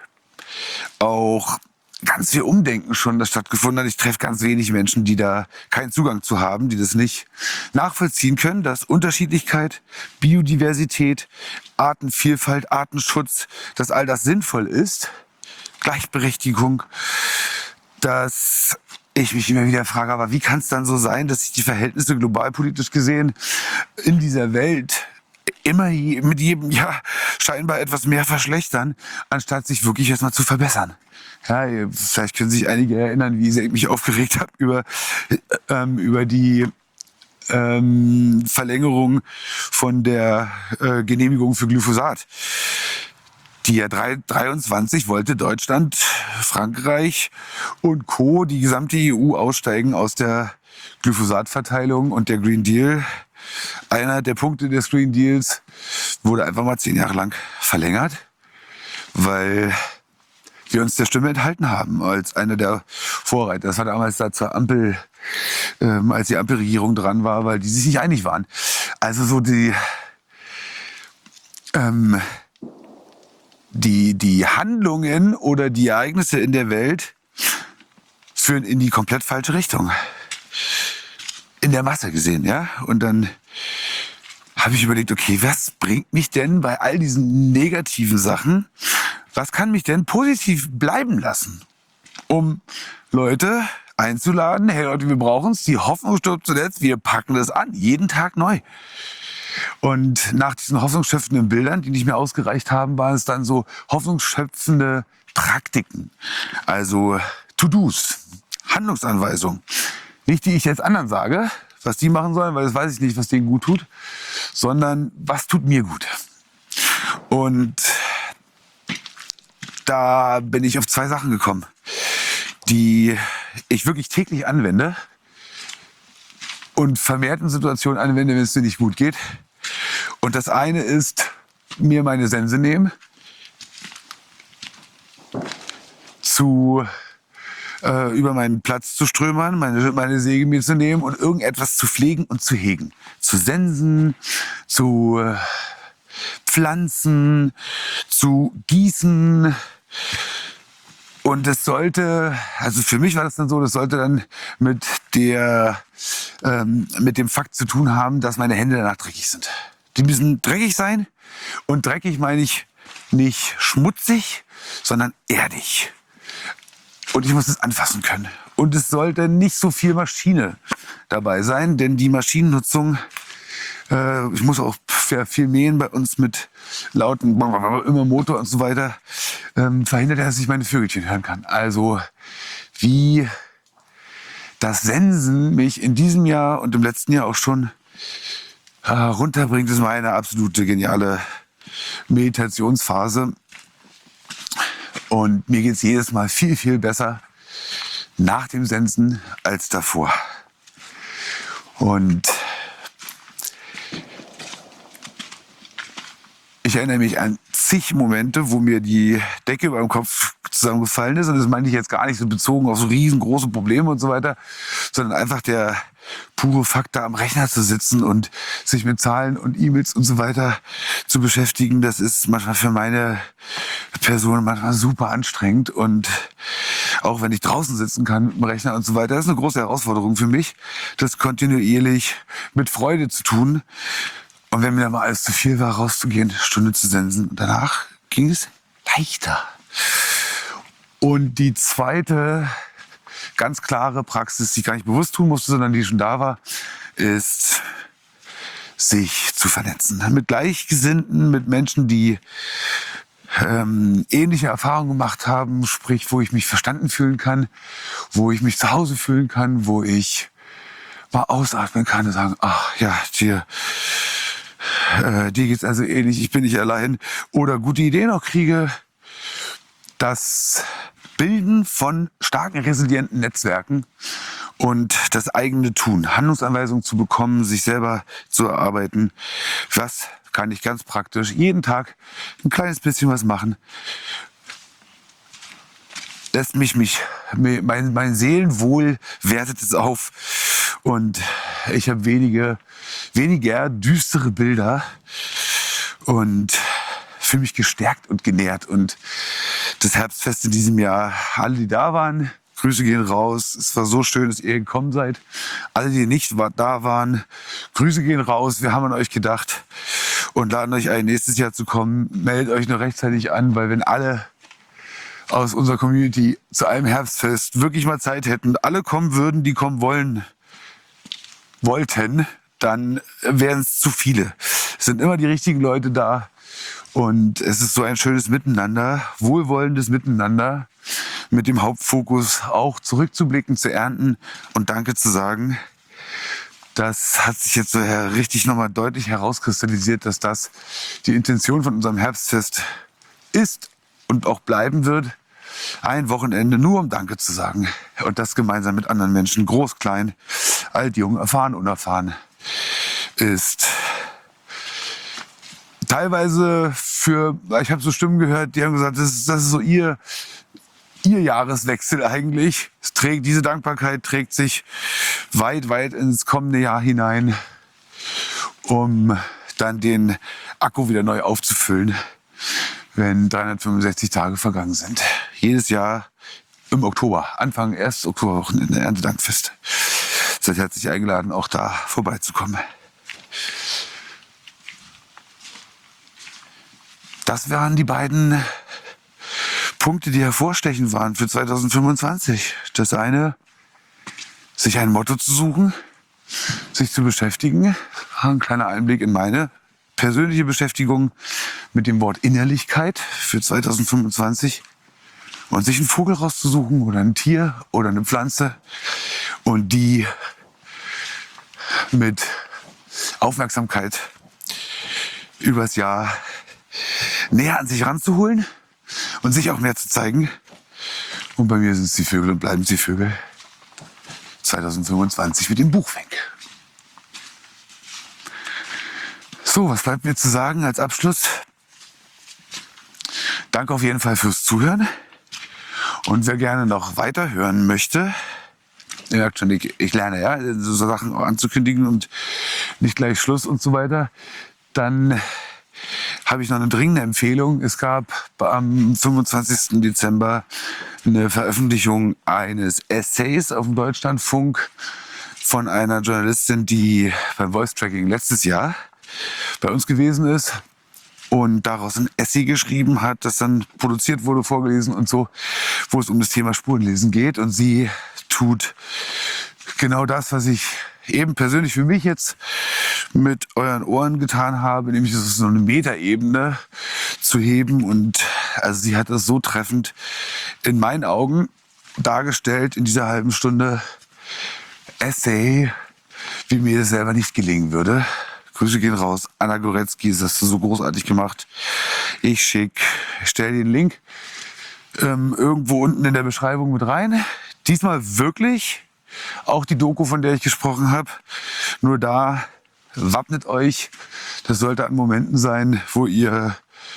auch ganz viel Umdenken schon, das stattgefunden hat. Ich treffe ganz wenig Menschen, die da keinen Zugang zu haben, die das nicht nachvollziehen können, dass Unterschiedlichkeit, Biodiversität, Artenvielfalt, Artenschutz, dass all das sinnvoll ist, Gleichberechtigung, dass ich mich immer wieder frage, aber wie kann es dann so sein, dass sich die Verhältnisse globalpolitisch gesehen in dieser Welt immer je, mit jedem Jahr scheinbar etwas mehr verschlechtern, anstatt sich wirklich erstmal zu verbessern. Ja, vielleicht können sich einige erinnern, wie sehr ich mich aufgeregt habe über, ähm, über die ähm, Verlängerung von der äh, Genehmigung für Glyphosat. Die ja dreiundzwanzig wollte Deutschland, Frankreich und Co., die gesamte E U aussteigen aus der Glyphosatverteilung und der Green Deal. Einer der Punkte des Green Deals wurde einfach mal zehn Jahre lang verlängert, weil wir uns der Stimme enthalten haben als einer der Vorreiter. Das war damals da zur Ampel, ähm, als die Ampelregierung dran war, weil die sich nicht einig waren. Also so die... Ähm, Die, die Handlungen oder die Ereignisse in der Welt führen in die komplett falsche Richtung. In der Masse gesehen, ja. Und dann habe ich überlegt, okay, was bringt mich denn bei all diesen negativen Sachen, was kann mich denn positiv bleiben lassen, um Leute einzuladen, hey Leute, wir brauchen es, die Hoffnung stirbt zuletzt, wir packen das an, jeden Tag neu. Und nach diesen hoffnungsschöpfenden Bildern, die nicht mehr ausgereicht haben, waren es dann so hoffnungsschöpfende Praktiken. Also To-Dos, Handlungsanweisungen. Nicht, die ich jetzt anderen sage, was die machen sollen, weil das weiß ich nicht, was denen gut tut, sondern was tut mir gut. Und da bin ich auf zwei Sachen gekommen, die ich wirklich täglich anwende und vermehrt in Situationen anwende, wenn es mir nicht gut geht. Und das eine ist, mir meine Sense nehmen, zu, äh, über meinen Platz zu strömern, meine, meine Säge mir zu nehmen und irgendetwas zu pflegen und zu hegen. Zu sensen, zu äh, pflanzen, zu gießen. Und es sollte, also für mich war das dann so, das sollte dann mit der, ähm, mit dem Fakt zu tun haben, dass meine Hände danach dreckig sind. Die müssen dreckig sein. Und dreckig meine ich nicht schmutzig, sondern erdig. Und ich muss es anfassen können. Und es sollte nicht so viel Maschine dabei sein, denn die Maschinennutzung, äh, ich muss auch viel mähen bei uns mit lauten immer Motor und so weiter, ähm, verhindert, dass ich meine Vögelchen hören kann. Also wie das Sensen mich in diesem Jahr und im letzten Jahr auch schon äh, runterbringt, ist meine absolute geniale Meditationsphase. Und mir geht es jedes Mal viel, viel besser nach dem Sensen als davor. Und ich erinnere mich an zig Momente, wo mir die Decke über dem Kopf zusammengefallen ist. Und das meine ich jetzt gar nicht so bezogen auf so riesengroße Probleme und so weiter, sondern einfach der pure Fakt, da am Rechner zu sitzen und sich mit Zahlen und E-Mails und so weiter zu beschäftigen. Das ist manchmal für meine Person manchmal super anstrengend. Und auch wenn ich draußen sitzen kann mit dem Rechner und so weiter, das ist eine große Herausforderung für mich, das kontinuierlich mit Freude zu tun. Und wenn mir dann mal alles zu viel war, rauszugehen, eine Stunde zu sensen. Und danach ging es leichter. Und die zweite ganz klare Praxis, die ich gar nicht bewusst tun musste, sondern die schon da war, ist, sich zu vernetzen. Mit Gleichgesinnten, mit Menschen, die ähm, ähnliche Erfahrungen gemacht haben, sprich, wo ich mich verstanden fühlen kann, wo ich mich zu Hause fühlen kann, wo ich mal ausatmen kann und sagen, ach ja, dir, äh, dir geht's also ähnlich, ich bin nicht allein. Oder gute Ideen auch kriege. Das Bilden von starken, resilienten Netzwerken und das eigene Tun, Handlungsanweisungen zu bekommen, sich selber zu erarbeiten. Was kann ich ganz praktisch jeden Tag ein kleines bisschen was machen? Lässt mich, mich mein, mein Seelenwohl wertet es auf und ich habe wenige, weniger düstere Bilder und fühle mich gestärkt und genährt. Und das Herbstfest in diesem Jahr, alle, die da waren, Grüße gehen raus. Es war so schön, dass ihr gekommen seid. Alle, die nicht da waren, Grüße gehen raus. Wir haben an euch gedacht und laden euch ein, nächstes Jahr zu kommen. Meldet euch noch rechtzeitig an, weil wenn alle aus unserer Community zu einem Herbstfest wirklich mal Zeit hätten, alle kommen würden, die kommen wollen, wollten, dann wären es zu viele. Es sind immer die richtigen Leute da. Und es ist so ein schönes Miteinander, wohlwollendes Miteinander, mit dem Hauptfokus auch zurückzublicken, zu ernten und Danke zu sagen. Das hat sich jetzt so richtig nochmal deutlich herauskristallisiert, dass das die Intention von unserem Herbstfest ist und auch bleiben wird. Ein Wochenende nur, um Danke zu sagen. Und das gemeinsam mit anderen Menschen, groß, klein, alt, jung, erfahren, unerfahren, ist teilweise für, ich habe so Stimmen gehört, die haben gesagt, das ist, das ist so ihr, ihr Jahreswechsel eigentlich. Es trägt, diese Dankbarkeit trägt sich weit, weit ins kommende Jahr hinein, um dann den Akku wieder neu aufzufüllen, wenn dreihundertfünfundsechzig Tage vergangen sind. Jedes Jahr im Oktober, Anfang erstes Oktoberwochenende, Erntedankfest. Seid herzlich eingeladen, auch da vorbeizukommen. Das waren die beiden Punkte, die hervorstechend waren für zweitausendfünfundzwanzig. Das eine, sich ein Motto zu suchen, sich zu beschäftigen. Ein kleiner Einblick in meine persönliche Beschäftigung mit dem Wort Innerlichkeit für zweitausendfünfundzwanzig. Und sich einen Vogel rauszusuchen oder ein Tier oder eine Pflanze und die mit Aufmerksamkeit übers Jahr näher an sich ranzuholen und sich auch mehr zu zeigen. Und bei mir sind es die Vögel und bleiben es die Vögel. zweitausendfünfundzwanzig mit dem Buchfink. So, was bleibt mir zu sagen als Abschluss? Danke auf jeden Fall fürs Zuhören. Und wer gerne noch weiterhören möchte, ihr merkt schon, ich, ich lerne ja, so Sachen auch anzukündigen und nicht gleich Schluss und so weiter, dann habe ich noch eine dringende Empfehlung. Es gab am fünfundzwanzigsten Dezember eine Veröffentlichung eines Essays auf dem Deutschlandfunk von einer Journalistin, die beim Voice Tracking letztes Jahr bei uns gewesen ist und daraus ein Essay geschrieben hat, das dann produziert wurde, vorgelesen und so, wo es um das Thema Spurenlesen geht. Und sie tut genau das, was ich eben persönlich für mich jetzt mit euren Ohren getan habe, nämlich so eine Metaebene zu heben. Und also sie hat das so treffend in meinen Augen dargestellt in dieser halben Stunde Essay, wie mir das selber nicht gelingen würde. Grüße gehen raus. Anna Goretzky, das hast du so großartig gemacht. Ich schick, ich stelle den Link ähm, irgendwo unten in der Beschreibung mit rein. Diesmal wirklich auch die Doku, von der ich gesprochen habe. Nur da wappnet euch. Das sollte an Momenten sein, wo ihr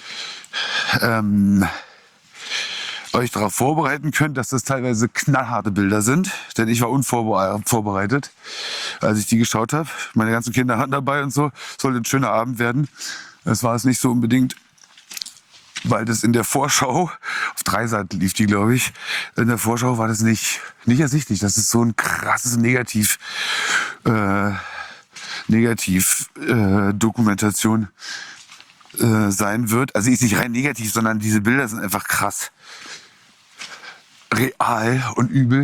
ähm, euch darauf vorbereiten könnt, dass das teilweise knallharte Bilder sind. Denn ich war unvorbereitet, als ich die geschaut habe. Meine ganzen Kinder hatten dabei und so. Sollte ein schöner Abend werden. Das war es nicht so unbedingt, weil das in der Vorschau, auf drei Seiten lief die, glaube ich, in der Vorschau war das nicht, nicht ersichtlich. Das ist so ein krasses Negativ, äh, Negativ äh, Dokumentation äh, sein wird. Also ist nicht rein negativ, sondern diese Bilder sind einfach krass. Real und übel.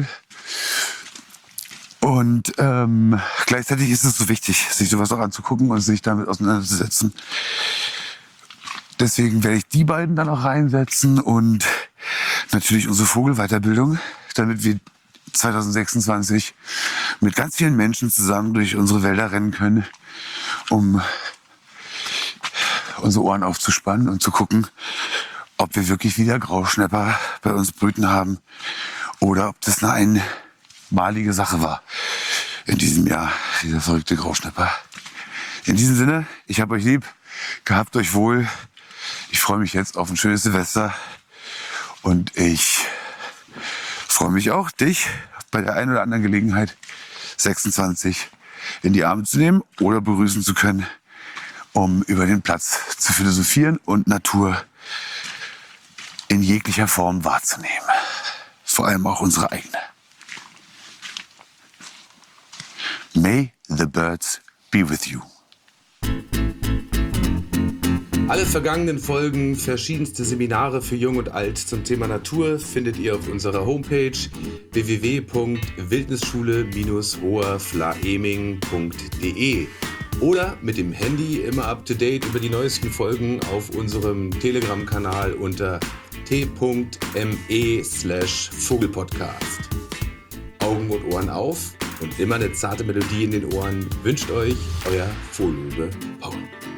Und ähm, gleichzeitig ist es so wichtig, sich sowas auch anzugucken und sich damit auseinanderzusetzen. Deswegen werde ich die beiden dann auch reinsetzen und natürlich unsere Vogelweiterbildung, damit wir zwanzig sechsundzwanzig mit ganz vielen Menschen zusammen durch unsere Wälder rennen können, um unsere Ohren aufzuspannen und zu gucken, ob wir wirklich wieder Grauschnäpper bei uns brüten haben oder ob das eine einmalige Sache war in diesem Jahr, dieser verrückte Grauschnäpper. In diesem Sinne, ich hab euch lieb, gehabt euch wohl. Ich freue mich jetzt auf ein schönes Silvester und ich freue mich auch, dich bei der einen oder anderen Gelegenheit sechsundzwanzig in die Arme zu nehmen oder begrüßen zu können, um über den Platz zu philosophieren und Natur in jeglicher Form wahrzunehmen. Vor allem auch unsere eigene. May the birds be with you. Alle vergangenen Folgen, verschiedenste Seminare für Jung und Alt zum Thema Natur findet ihr auf unserer Homepage w w w punkt wildnisschule Bindestrich hoherflaeming punkt d e oder mit dem Handy immer up to date über die neuesten Folgen auf unserem Telegram-Kanal unter t.me slash Vogelpodcast. Augen und Ohren auf und immer eine zarte Melodie in den Ohren wünscht euch euer Fohllöwe Paul.